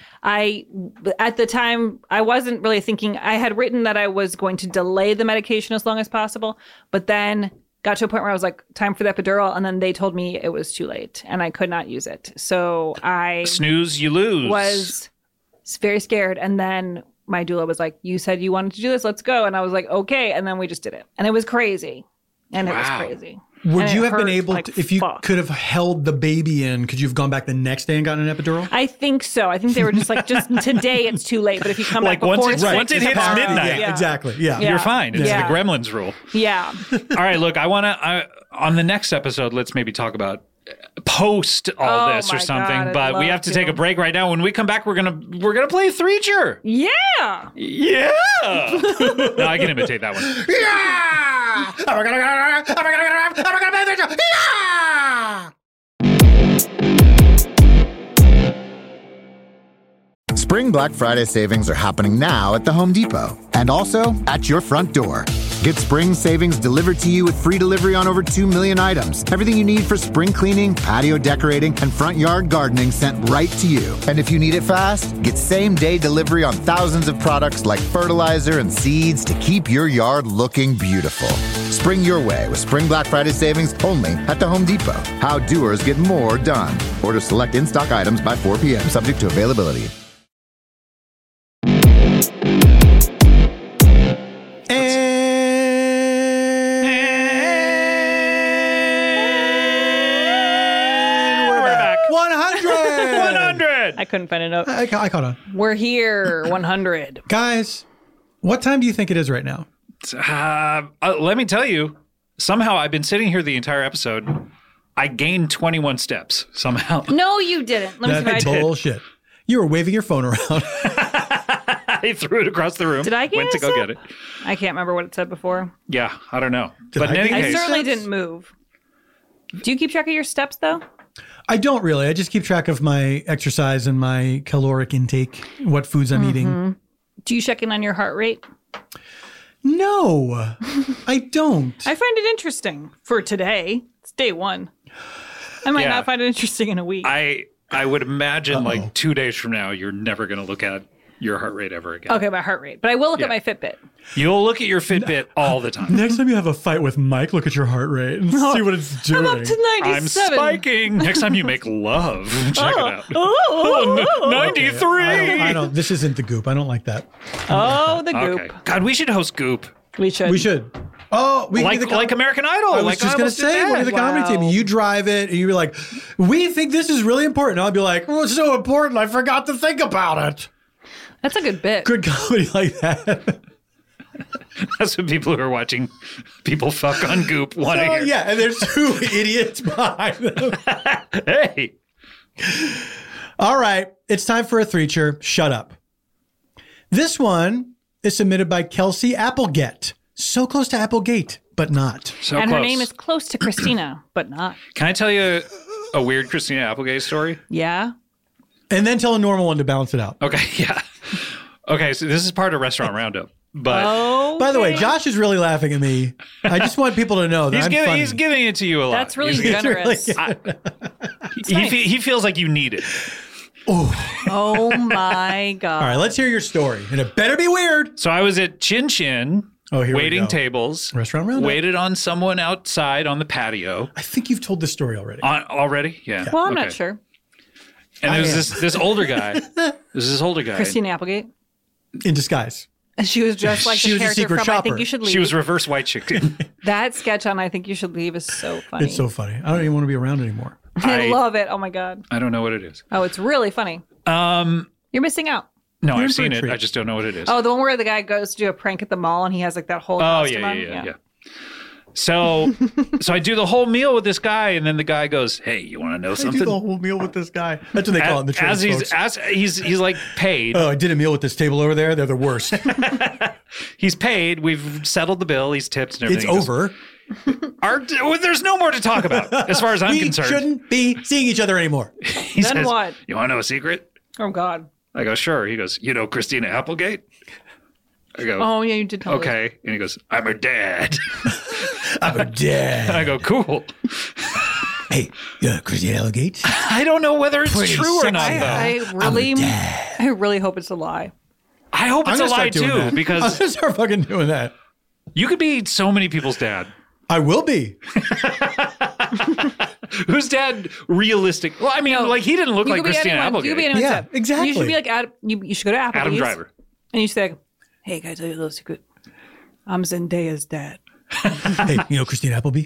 at the time, I wasn't really thinking. I had written that I was going to delay the medication as long as possible, but then got to a point where I was like, time for the epidural, and then they told me it was too late and I could not use it. So I Snooze, you lose. was very scared, and then my doula was like, "You said you wanted to do this. Let's go." And I was like, "Okay." And then we just did it, and it was crazy, and it was Wow. crazy. Would And you it have been hurt able like to, if you fuck. could have held the baby in, could you have gone back the next day and gotten an epidural? I think so. I think they were just like, just today it's too late. But if you come Like, back before once it- once it hits tomorrow- midnight. Yeah, exactly. Yeah. Yeah. You're fine. It's Yeah. the Gremlins rule. Yeah. All right, look, I want to on the next episode, let's maybe talk about post all Oh this or my something. God, I'd but we love have to to. take a break right now. When we come back, we're gonna play Threecher. Yeah. Yeah. No, I can imitate that one. Spring Black Friday savings are happening now at the Home Depot and also at your front door. Get spring savings delivered to you with free delivery on over 2 million items. Everything you need for spring cleaning, patio decorating, and front yard gardening sent right to you. And if you need it fast, get same-day delivery on thousands of products like fertilizer and seeds to keep your yard looking beautiful. Spring your way with Spring Black Friday savings only at the Home Depot. How doers get more done. Order select in-stock items by 4 p.m. subject to availability. We're back. 100! 100. I couldn't find a note. I caught on. We're here. 100. Guys, what time do you think it is right now? Let me tell you, somehow I've been sitting here the entire episode. I gained 21 steps somehow. No, you didn't. Let me see if I That's did. bullshit. You were waving your phone around. I threw it across the room. Did I get Went to a go sip? get it. I can't remember what it said before. Yeah, I don't know. Did But in I any get I case, certainly steps? didn't move. Do you keep track of your steps though? I don't really. I just keep track of my exercise and my caloric intake, what foods I'm eating. Do you check in on your heart rate? No, I don't. I find it interesting for today. It's day 1. I might Yeah. not find it interesting in a week. I would imagine like 2 days from now, you're never going to look at your heart rate ever again. Okay, my heart rate. But I will look Yeah. at my Fitbit. You'll look at your Fitbit all the time. Next time you have a fight with Mike, look at your heart rate and see what it's doing. I'm up to 97. I'm spiking. Next time you make love, check it out. Oh, 93. I don't. This isn't the Goop. I don't like that. oh, the goop. Okay. God, we should host Goop. We should. We should. Oh, we can be the Like American Idol. I was like just gonna almost did say, that. we're the comedy team. Wow. You drive it, and you're like, we think this is really important. I'll be like, well, it's so important, I forgot to think about it. That's a good bit. Good comedy like that. That's what people who are watching people fuck on Goop want to Oh hear. yeah, and there's 2 idiots behind them. Hey. All right, it's time for a three-cher. Shut up. This one is submitted by Kelsey Applegate. So close to Applegate, but not. So And close. her name is close to Christina, but not. Can I tell you a weird Christina Applegate story? Yeah. And then tell a normal one to balance it out. Okay, yeah. Okay, so this is part of Restaurant Roundup. But Oh. By the way, Josh is really laughing at me. I just want people to know that he's I'm giving it to you a lot. That's really He's- generous. he feels like you need it. Oh my God. All right, let's hear your story. And it better be weird. So I was at Chin Chin, Oh, here we waiting go. tables, Restaurant Roundup. waited on someone outside on the patio. I think you've told this story already. Already? Yeah. Well, I'm Okay. not sure. And there I am. was this older guy. There's this older guy. Christina Applegate. In disguise. And she was dressed like She the was a character secret from I shopper. Think You Should Leave. She was reverse white chicken. That sketch on I Think You Should Leave is so funny. It's so funny. I don't even want to be around anymore. I I- love it. Oh my God. I don't know what it is. Oh, it's really funny. You're missing out. No, You're in I've for seen a it. treat. I just don't know what it is. Oh, the one where the guy goes to do a prank at the mall and he has like that whole Oh, costume on? yeah. So I do the whole meal with this guy, and then the guy goes, "Hey, you want to know I do something?" the whole meal with this guy. That's what they call it in the trades, folks. He's like paid. Oh, I did a meal with this table over there. They're the worst. He's paid. We've settled the bill. He's tipped and It's everything. He goes, over. There's no more to talk about as far as I'm We concerned. shouldn't be seeing each other anymore. He Then says, what? You want to know a secret? Oh God. I go, sure. He goes, you know Christina Applegate? I go, Oh yeah, you did tell me. okay. And he goes, I'm her dad. I'm a And dad. I go, cool. Hey, Christina Applegate. I don't know whether it's Pretty true or not, sexy. though. I really hope it's a lie. I hope I'm it's a gonna lie, start doing too, that. I'm because gonna start fucking doing that. you could be so many people's dad. I will be. Whose dad realistic? Well, I mean, like, he didn't look You like could be Christina anyone. You could be Applegate. anyone's Yeah, dad. exactly. You should be like you should go to Applebee's. Adam Driver. And you should say, like, "Hey, can I tell you a little secret? I'm Zendaya's dad." Hey, Christine Appleby?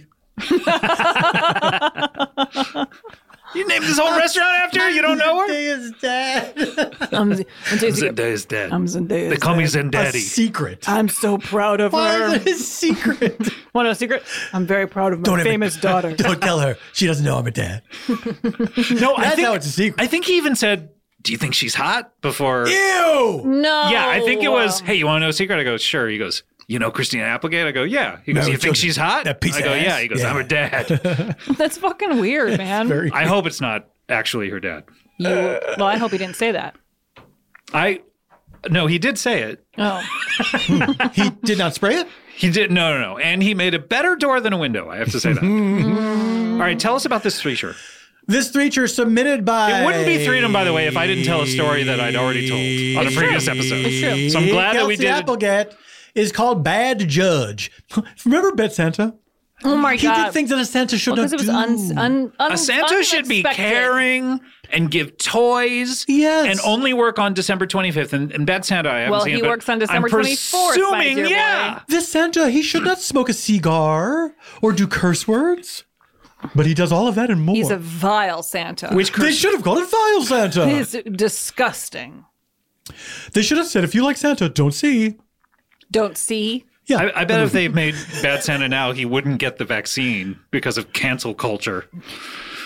You named this whole restaurant after her? You don't know her? Zendaya's dad. I'm Zendaya's dad. Zendaya's dad. I'm Zendaya's They call me dad. A Zendaddy. secret. I'm so proud of Why her. is it a secret? Want to know a secret? I'm very proud of my Don't even- famous daughter. Don't tell her. She doesn't know I'm a dad. No, That's how it's a secret. I think he even said, "Do you think she's hot?" Before. Ew! No. Yeah, I think it was. Hey, you want to know a secret? I go, sure. He goes, you know Christina Applegate? I go, yeah. He goes, No, you think just she's hot? that piece I of go, ass? yeah. He goes, Yeah. I'm her dad. That's fucking weird, man. Very. I hope it's not actually her dad. Well, I hope he didn't say that. No, he did say it. Oh, He did not spray it? He did. No. And he made a better door than a window. I have to say that. All right, tell us about this three-shirt. This three-cher submitted by... It wouldn't be Freedom, by the way, if I didn't tell a story that I'd already told on a previous episode. It's true. So I'm glad that we Kelsey did. Applegate is called Bad Judge. Remember Bet Santa? oh my He God. did things that a Santa should Because not it was do. A Santa should be unexpected. caring and give toys. Yes. And only work on December 25th. And Bad Santa, I haven't Well, seen he it, but works on December I'm 24th, my presuming, dear boy. yeah. This Santa, he should not smoke a cigar or do curse words. But he does all of that and more. He's a vile Santa. Which They should have called it Vile Santa. is disgusting. They should have said, if you like Santa, don't see. Don't see. Yeah. I bet if they made Bad Santa now, he wouldn't get the vaccine because of cancel culture.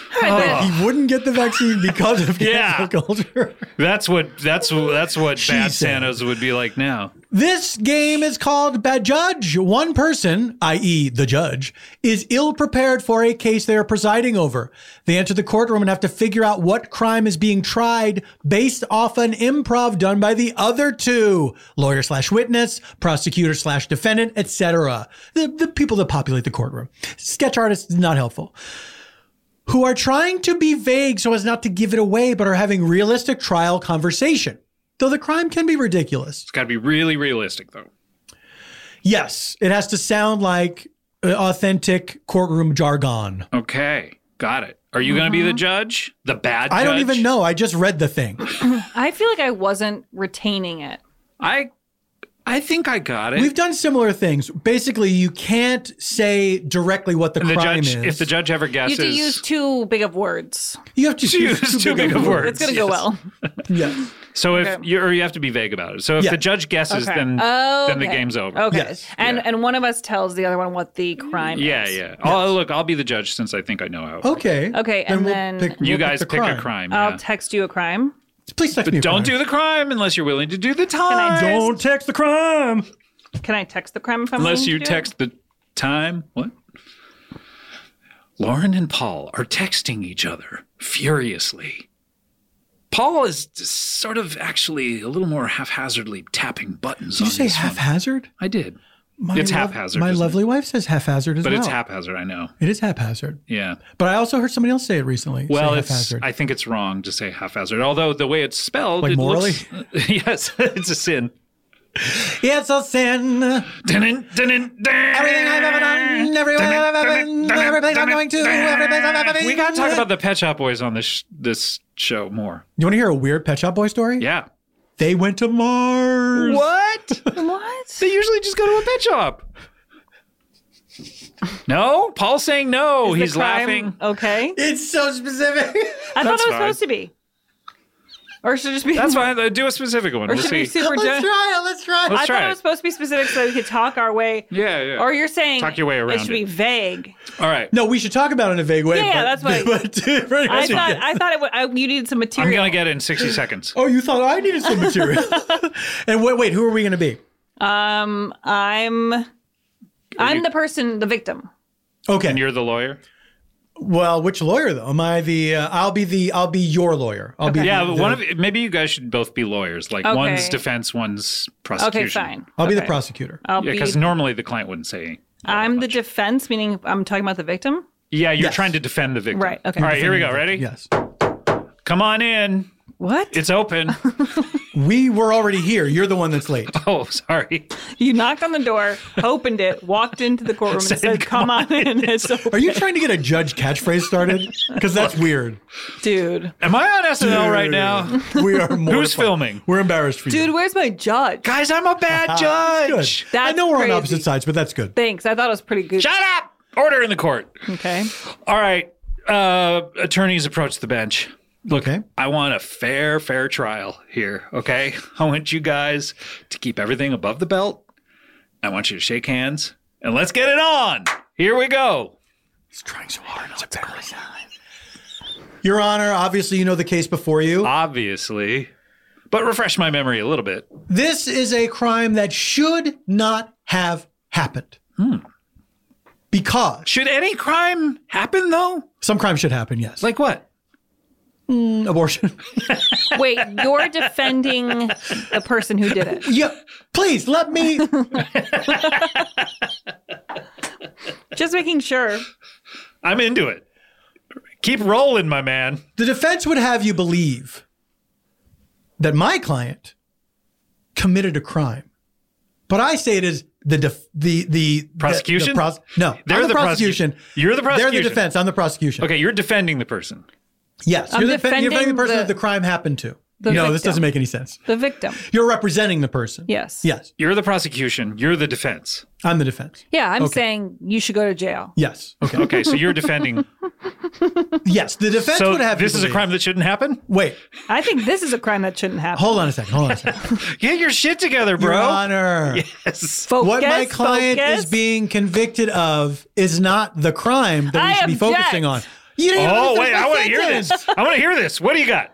He wouldn't get the vaccine because of Yeah. cancel culture. That's what bad said. Santas would be like now. This game is called Bad Judge. One person, i.e. the judge, is ill prepared for a case they are presiding over. They enter the courtroom and have to figure out what crime is being tried based off an improv done by the other two, lawyer/witness, prosecutor/defendant, etc. The people that populate the courtroom. Sketch artists is not helpful. Who are trying to be vague so as not to give it away, but are having realistic trial conversation. Though the crime can be ridiculous. It's got to be really realistic, though. Yes, it has to sound like authentic courtroom jargon. Okay, got it. Are you going to be the judge? The bad judge? I don't even know. I just read the thing. I feel like I wasn't retaining it. I think I got it. We've done similar things. Basically, you can't say directly what the crime is. If the judge ever You guesses, have to use too big of words. You have to use too big of words. It's going to go well. Yes. So if Okay. you have to be vague about it. So if Yeah. the judge guesses, Okay. then the game's over. Okay. Yes. And one of us tells the other one what the crime Yeah, is. yeah. I'll be the judge since I think I know how. Okay. Okay, and then You we'll guys the pick a crime. I'll Yeah. text you a crime. Please text me a Don't crime. do the crime unless you're willing to do the time. Don't text the crime. Can I text the crime if I'm Unless willing you to do it? text the time. What? Lauren and Paul are texting each other furiously. Paul is sort of actually a little more haphazardly tapping buttons Did on you say his phone. haphazard? I did. My It's lov- haphazard, My isn't it? lovely wife says haphazard as But well. it's haphazard, I know. It is haphazard. Yeah. But I also heard somebody else say it recently. Well, say it's. haphazard. I think it's wrong to say haphazard. Although the way it's spelled, Like it morally? looks. Yes, it's a sin. It's a sin. Everything I've ever done, everywhere I've ever been, every place I'm going to, every place I've ever been. We got to talk about the Pet Shop Boys on this show more. You want to hear a weird Pet Shop Boy story? Yeah. They went to Mars. What? What? They usually just go to a pet shop. No? Paul's saying no. Is the He's crime laughing. Okay. It's so specific. I thought it That's was fine. supposed to be. Or should it just be? That's fine. Do a specific one. Or We'll should it be see. super Let's general? try it. Let's try it. Let's I try thought it. it was supposed to be specific so that we could talk our way. Yeah, yeah. Or you're saying Talk your way around it should be it. vague. All right. No, we should talk about it in a vague way. Yeah, but, that's what I thought it would. You needed some I'm material. going to get it in 60 seconds. Oh, you thought I needed some material. And wait, who are we going to be? I'm the person, the victim. Okay. And you're the lawyer? Well, which lawyer though? Am I the? I'll be your lawyer. I'll be. Yeah, the, maybe you guys should both be lawyers. Like Okay. one's defense, one's prosecution. Okay, fine. I'll be the Okay. prosecutor. I'll Yeah, be. because normally the client wouldn't say. I'm the defense, meaning I'm talking about the victim. Yeah, you're Yes. trying to defend the victim. Right, okay. All right, here we go. Ready? Yes. Come on in. What? It's open. We were already here. You're the one that's late. Oh, sorry. You knocked on the door, opened it, walked into the courtroom, and said, "Come on in." It's open. Are you trying to get a judge catchphrase started? Because that's weird. Dude. Am I on SNL right now? We are mortified. Who's filming? We're embarrassed for you. Dude, where's my judge? Guys, I'm a bad judge. Good. I That's know we're crazy. on opposite sides, but that's good. Thanks. I thought it was pretty good. Shut up! Order in the court. Okay. All right. Attorneys approach the bench. Look, Okay. I want a fair trial here, okay? I want you guys to keep everything above the belt. I want you to shake hands, and let's get it on. Here we go. He's trying so hard. It's embarrassing. Your Honor, obviously you know the case before you. Obviously. But refresh my memory a little bit. This is a crime that should not have happened. Because Should any crime happen, though? some crime should happen, yes. Like what? Abortion. Wait, you're defending the person who did it. Yeah, please let me. Just making sure. I'm into it. Keep rolling, my man. The defense would have you believe that my client committed a crime, but I say it is the Prosecution? No, They're I'm the prosecution. You're the They're prosecution. the defense. I'm the prosecution. Okay, you're defending the person. Yes, I'm you're defending defending the person the- that the crime happened to. the No, this victim. doesn't make any sense. The victim. You're representing the person. Yes. Yes, You're the prosecution. You're the defense. I'm the defense. Yeah, I'm Okay. saying you should go to jail. Yes. Okay. Okay, so you're defending. Yes, the defense So would have. this you is a believe. crime that shouldn't happen? Wait, I think this is a crime that shouldn't happen. hold on a second. Get your shit together, Your bro. Honor. Yes. Focus, What my client focus. is being convicted of is not the crime that we I should be object. focusing on. You didn't even Oh, finish wait, my I want to hear this. sentence. I want to hear this. What do you got?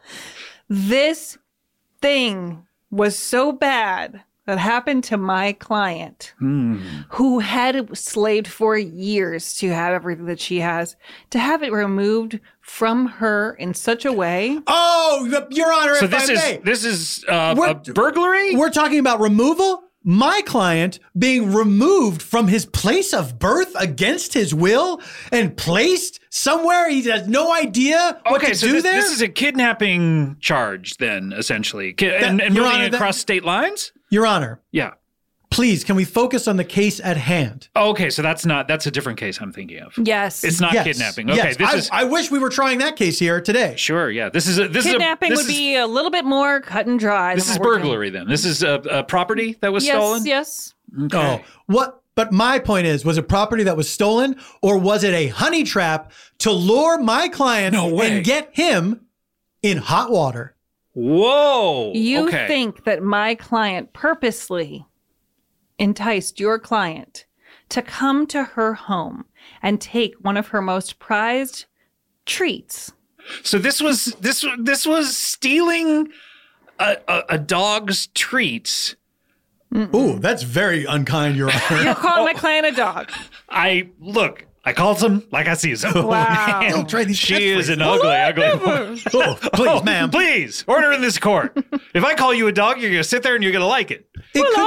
This thing was so bad that happened to my client who had slaved for years to have everything that she has, to have it removed from her in such a way. Oh, Your Honor, So if I may. this is We're- a burglary? We're talking about removal? My client being removed from his place of birth against his will and placed somewhere he has no idea what Okay, to so do this, there? this is a kidnapping charge then, essentially. And Your moving Honor, across state lines? Your Honor, Yeah. please, can we focus on the case at hand? Okay, so that's a different case I'm thinking of. Yes. It's not Yes. kidnapping. Okay, Yes. this is I wish we were trying that case here today. sure. Yeah, this is Kidnapping this would is, be a little bit more cut and dry. This than is what we're doing. burglary then. This is a property that was Yes, stolen. yes. Oh, what? But my point is, was it property that was stolen or was it a honey trap to lure my client No way. and get him in hot water? Whoa. You okay. think that my client purposely enticed your client to come to her home and take one of her most prized treats. So this was stealing a dog's treats. Ooh, that's very unkind, Your Honor. You're calling my client a dog. I calls him like I sees him. Wow. Don't try these She is an catchphrases. ugly woman. Oh, please, ma'am. Please, order in this court. If I call you a dog, you're going to sit there and you're going to like it.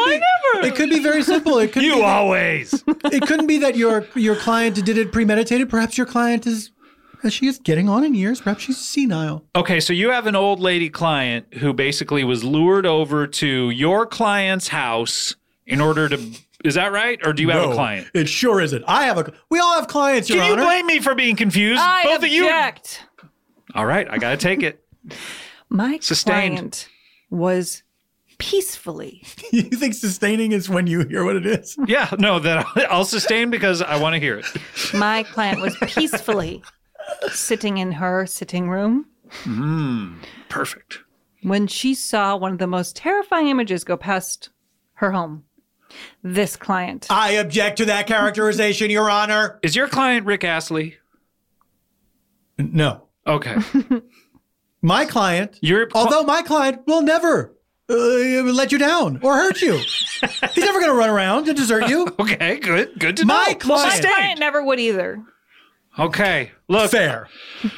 It could be very simple. It could You be always. it couldn't be that your client did it premeditated. Perhaps your client is, as she is getting on in years, perhaps she's senile. Okay, so you have an old lady client who basically was lured over to your client's house in order to. Is that right? Or do you have a client? It sure isn't. We all have clients, Your Can you Honor. blame me for being confused? I Both of you. object. All right, I got to take it. My Sustained. client was peacefully You think sustaining is when you hear what it is? Yeah, no, that I'll sustain because I want to hear it. My client was peacefully sitting in her sitting room Perfect. when she saw one of the most terrifying images go past her home. This client. I object to that characterization, Your Honor. Is your client Rick Astley? No. Okay. My client, although my client will never let you down or hurt you. He's never going to run around and desert you. Okay, good. Good to My know. client- My Sustained. client never would either. Okay. Look, Fair.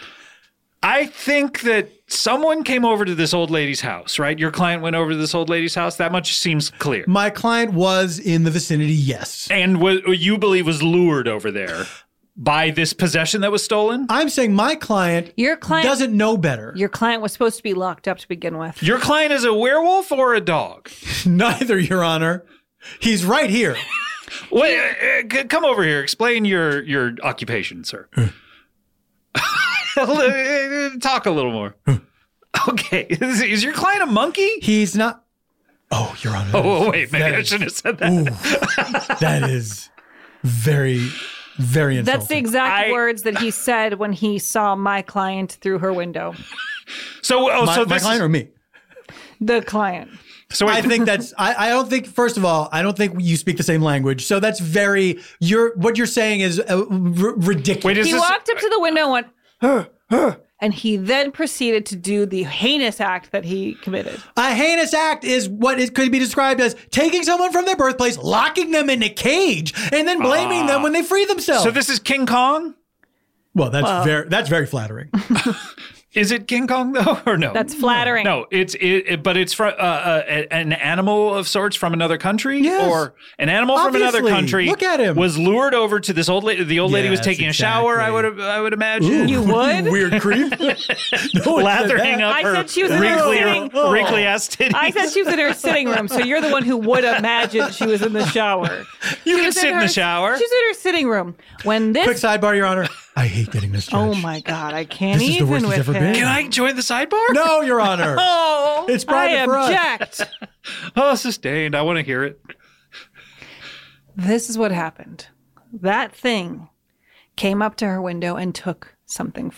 I think that someone came over to this old lady's house, right? Your client went over to this old lady's house. That much seems clear. My client was in the vicinity, yes. And you believe was lured over there by this possession that was stolen? I'm saying my client, Your client doesn't know better. Your client was supposed to be locked up to begin with. Your client is a werewolf or a dog? Neither, Your Honor. He's right here. Wait, come over here. Explain your occupation, sir. Talk a little more. Okay. Is your client a monkey? He's not. Oh, Your Honor. Oh, wait. Maybe I That is- shouldn't have said that. Ooh, that is very, very insulting. That's the exact words that he said when he saw my client through her window. So, my this client is, or me? The client. so wait, I think that's. I don't think. First of all, I don't think you speak the same language. So that's very. What you're saying is ridiculous. wait, is He this walked up to the window and went, and he then proceeded to do the heinous act that he committed. A heinous act is what it could be described as taking someone from their birthplace, locking them in a cage, and then blaming them when they free themselves. So this is King Kong? well, that's very flattering. Is it King Kong though, or no? That's flattering. No, but it's from an animal of sorts from another country, Yes. or an animal from another Obviously. country. Look at him. Was lured over to this old lady. The old lady was Yes, taking a shower. exactly. I would imagine. You would? Weird creep. No one said Lathering that. up I her said she was in her sitting- wrinkly ass titties. I said she was in her sitting room, so you're the one who would imagine she was in the shower. you She can was sit in the shower. She's in her sitting room. When this Quick sidebar, Your Honor. I hate getting this judge. Oh my God, I can't This is the even worst with he's ever him. been. Can I join the sidebar? No, Your Honor. Oh, It's private I for us. object. Oh, sustained. I want to hear it. This is what happened. That thing came up to her window and took something from it.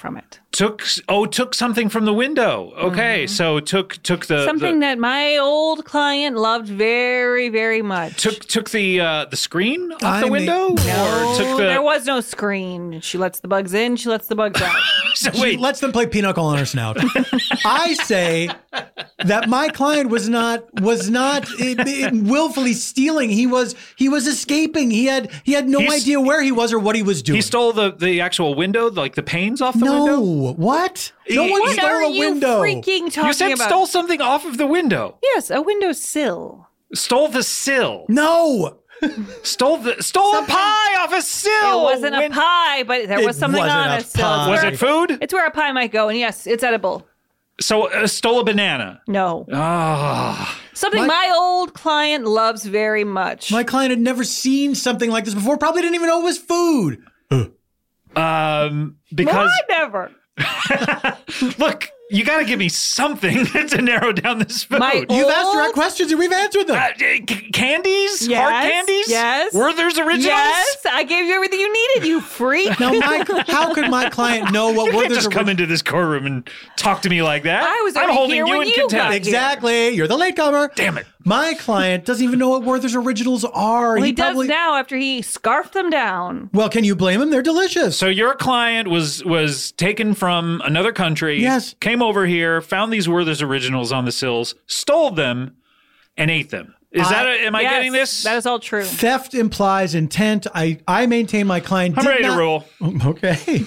Took something from the window. Okay, so took the Something that my old client loved very, very much. took the screen off I the mean- window, or took the. There was no screen. She lets the bugs in. She lets the bugs out. So She wait, lets them play pinochle on her snout. I say that my client was not willfully stealing. He was escaping. He had no He's- idea where he was or what he was doing. he stole the actual window, like the panes off the no, window. what? No one What stole are a you window. freaking talking You said about? stole something off of the window. Yes, a windowsill. Stole the sill. No, Stole a pie off a sill. It wasn't a pie, but there was It something wasn't on a it. So pie. Was it food? It's where a pie might go, and yes, it's edible. So stole a banana. No, Ah, something my old client loves very much. my client had never seen something like this before. Probably didn't even know it was food. no, because I never. look, you got to give me something to narrow down this food. My You've asked old- direct questions and we've answered them. Candies? Yes, Hard candies? yes. Werther's Originals? Yes, I gave you everything you needed, you freak. Now, how could my client know what You can't Werther's just come into this courtroom and talk to me like that. I was I'm already holding here you when in you contempt. got Exactly. You're the latecomer. Damn it. My client doesn't even know what Werther's Originals are. Well, he does probably- now after he scarfed them down. Well, can you blame him? They're delicious. So your client was taken from another country, Yes. came over here, found these Werther's Originals on the sills, stole them, and ate them. Am I Yes, getting this? That is all true. Theft implies intent. I maintain my client. I'm did ready to not- rule. Okay.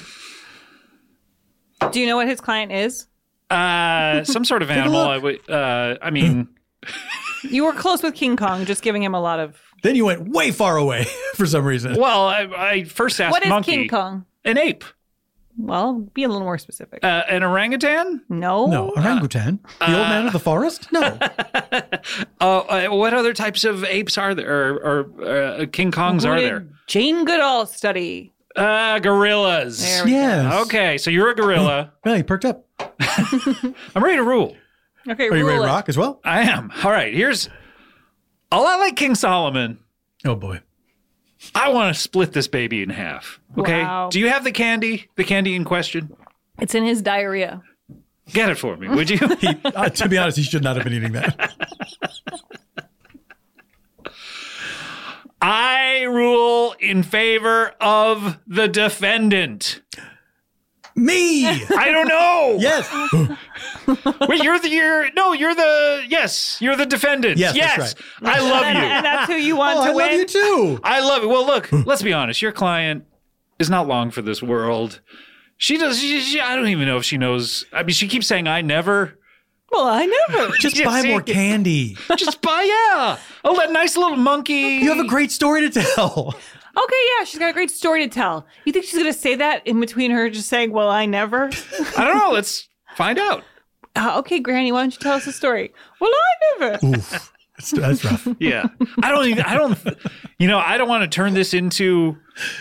Do you know what his client is? Some sort of a animal. look. I mean, You were close with King Kong, just giving him a lot of. Then you went way far away for some reason. well, I first asked What is monkey. King Kong? An ape. Well, be a little more specific. An orangutan? No. No, orangutan. The old man of the forest? No. What other types of apes are there, or King Kongs Who are did there? Jane Goodall study. Gorillas. There we Yes. Okay, so you're a gorilla. Well, you perked up. I'm ready to rule. go. Okay, Are you ready rule to it. rock as well? I am. All right, here's a lot like King Solomon. Oh, boy. I want to split this baby in half. Okay. Wow. Do you have the candy? The candy in question? It's in his diarrhea. Get it for me, would you? To be honest, he should not have been eating that. I rule in favor of the defendant. Me! I don't know. Yes. Wait, you're the defendant. Yes, that's I love And you. that's who you want Oh, to I win. love you too. I love it. Well, look, let's be honest. Your client is not long for this world. She does. I don't even know if she knows. I mean, she keeps saying, "I never." Well, I never. Just Yeah, buy see? more candy. Just buy, yeah. Oh, that nice little monkey. You have a great story to tell. Okay, yeah, she's got a great story to tell. You think she's going to say that in between her just saying, well, I never? I don't know. Let's find out. Okay, Granny, why don't you tell us a story? Well, I never. Oof. That's rough. Yeah. I don't want to turn this into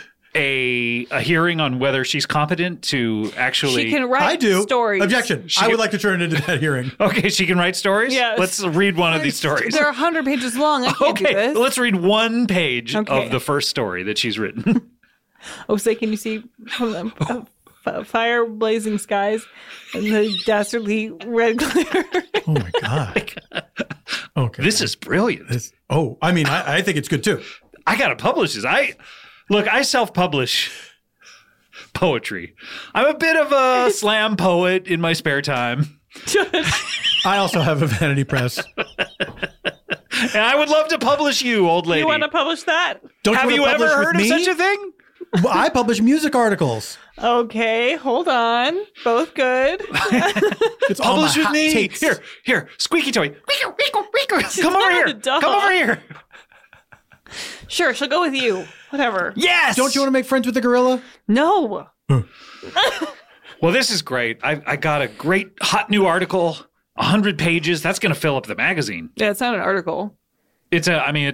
a hearing on whether she's competent to actually. She can write I do. stories. Objection. I would like to turn it into that hearing. Okay, she can write stories? Yes. Let's read one of these stories. They're 100 pages long. I can't do Okay, this. let's read one page Okay. of the first story that she's written. Oh, say, can you see from the fire blazing skies and the dastardly red glare? Oh my God. Okay. This is brilliant. I think it's good too. I gotta publish this. I self-publish poetry. I'm a bit of a slam poet in my spare time. I also have a vanity press. And I would love to publish you, old lady. You want to publish that? Don't Have you you wanna ever publish heard with of me? such a thing? Well, I publish music articles. Okay, hold on. Both good. It's all Publish my with hot me. takes. Here, squeaky toy. Come over not here. a dog. Come over here. Sure, she'll go with you. Whatever. Yes. Don't you want to make friends with the gorilla? No. Well, this is great. I got a great hot new article, 100 pages. That's going to fill up the magazine. Yeah, it's not an article. It's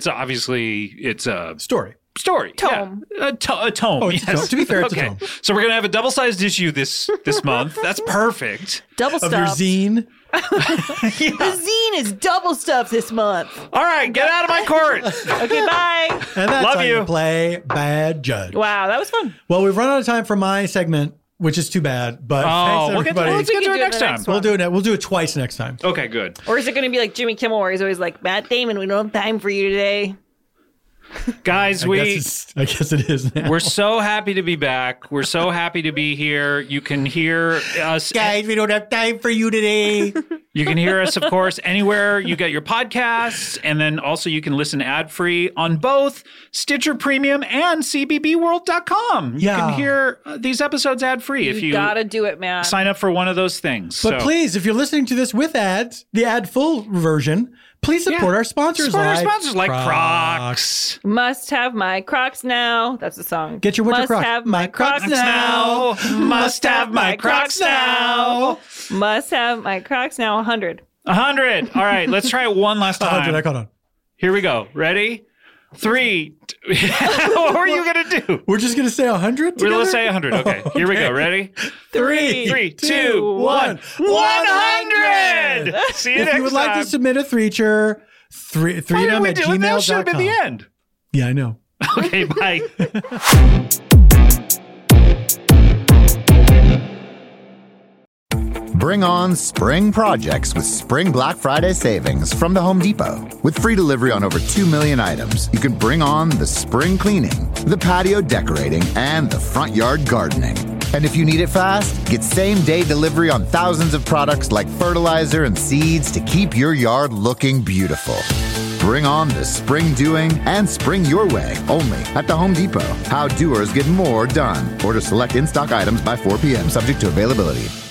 a Story. story. Tome. Yeah. A tome. Oh, it's a yes. tome. To be fair, it's a okay. tome. So we're going to have a double-sized issue this month. That's perfect. Double Of your stuff. zine. The zine is double stuff this month. All right, get out of my court. Okay, bye. And that's Love how you. you play bad judge. Wow, that was fun. Well, we've run out of time for my segment. which is too bad. But Oh, thanks, we'll get to everybody. it do it next the time. next We'll do it. We'll do it twice next time. Okay, good. Or is it going to be like Jimmy Kimmel, where he's always like, Matt Damon, we don't have time for you today? Guys, I guess it is now. we're so happy to be back. We're so happy to be here. You can hear us. Guys, we don't have time for you today. You can hear us, of course, anywhere you get your podcasts. And then also you can listen ad-free on both Stitcher Premium and cbbworld.com. You Yeah. can hear these episodes ad-free if you gotta do it, man. sign up for one of those things. But please, if you're listening to this with ads, the ad-full version, please support our sponsors. Support our sponsors like Crocs. Must have my Crocs now. That's the song. Get your winter Must Crocs. have My Crocs now. Must have my Crocs now. Must have my Crocs now. 100. 100. All right, let's try it one last time. 100, hold on. Here we go. Ready? 3. What were you going to do? We're just going to say 100 together? Let's say 100. Okay, here we go. Ready? 3, 2, 1. 100! See you If next you would like time. to submit a feature, Why did freedom we at do it? That should have been the gmail.com. end. Yeah, I know. Okay, bye. Bring on spring projects with Spring Black Friday savings from the Home Depot. With free delivery on over 2 million items, you can bring on the spring cleaning, the patio decorating, and the front yard gardening. And if you need it fast, get same-day delivery on thousands of products like fertilizer and seeds to keep your yard looking beautiful. Bring on the spring doing and spring your way only at the Home Depot. How doers get more done. Order select in-stock items by 4 p.m. subject to availability.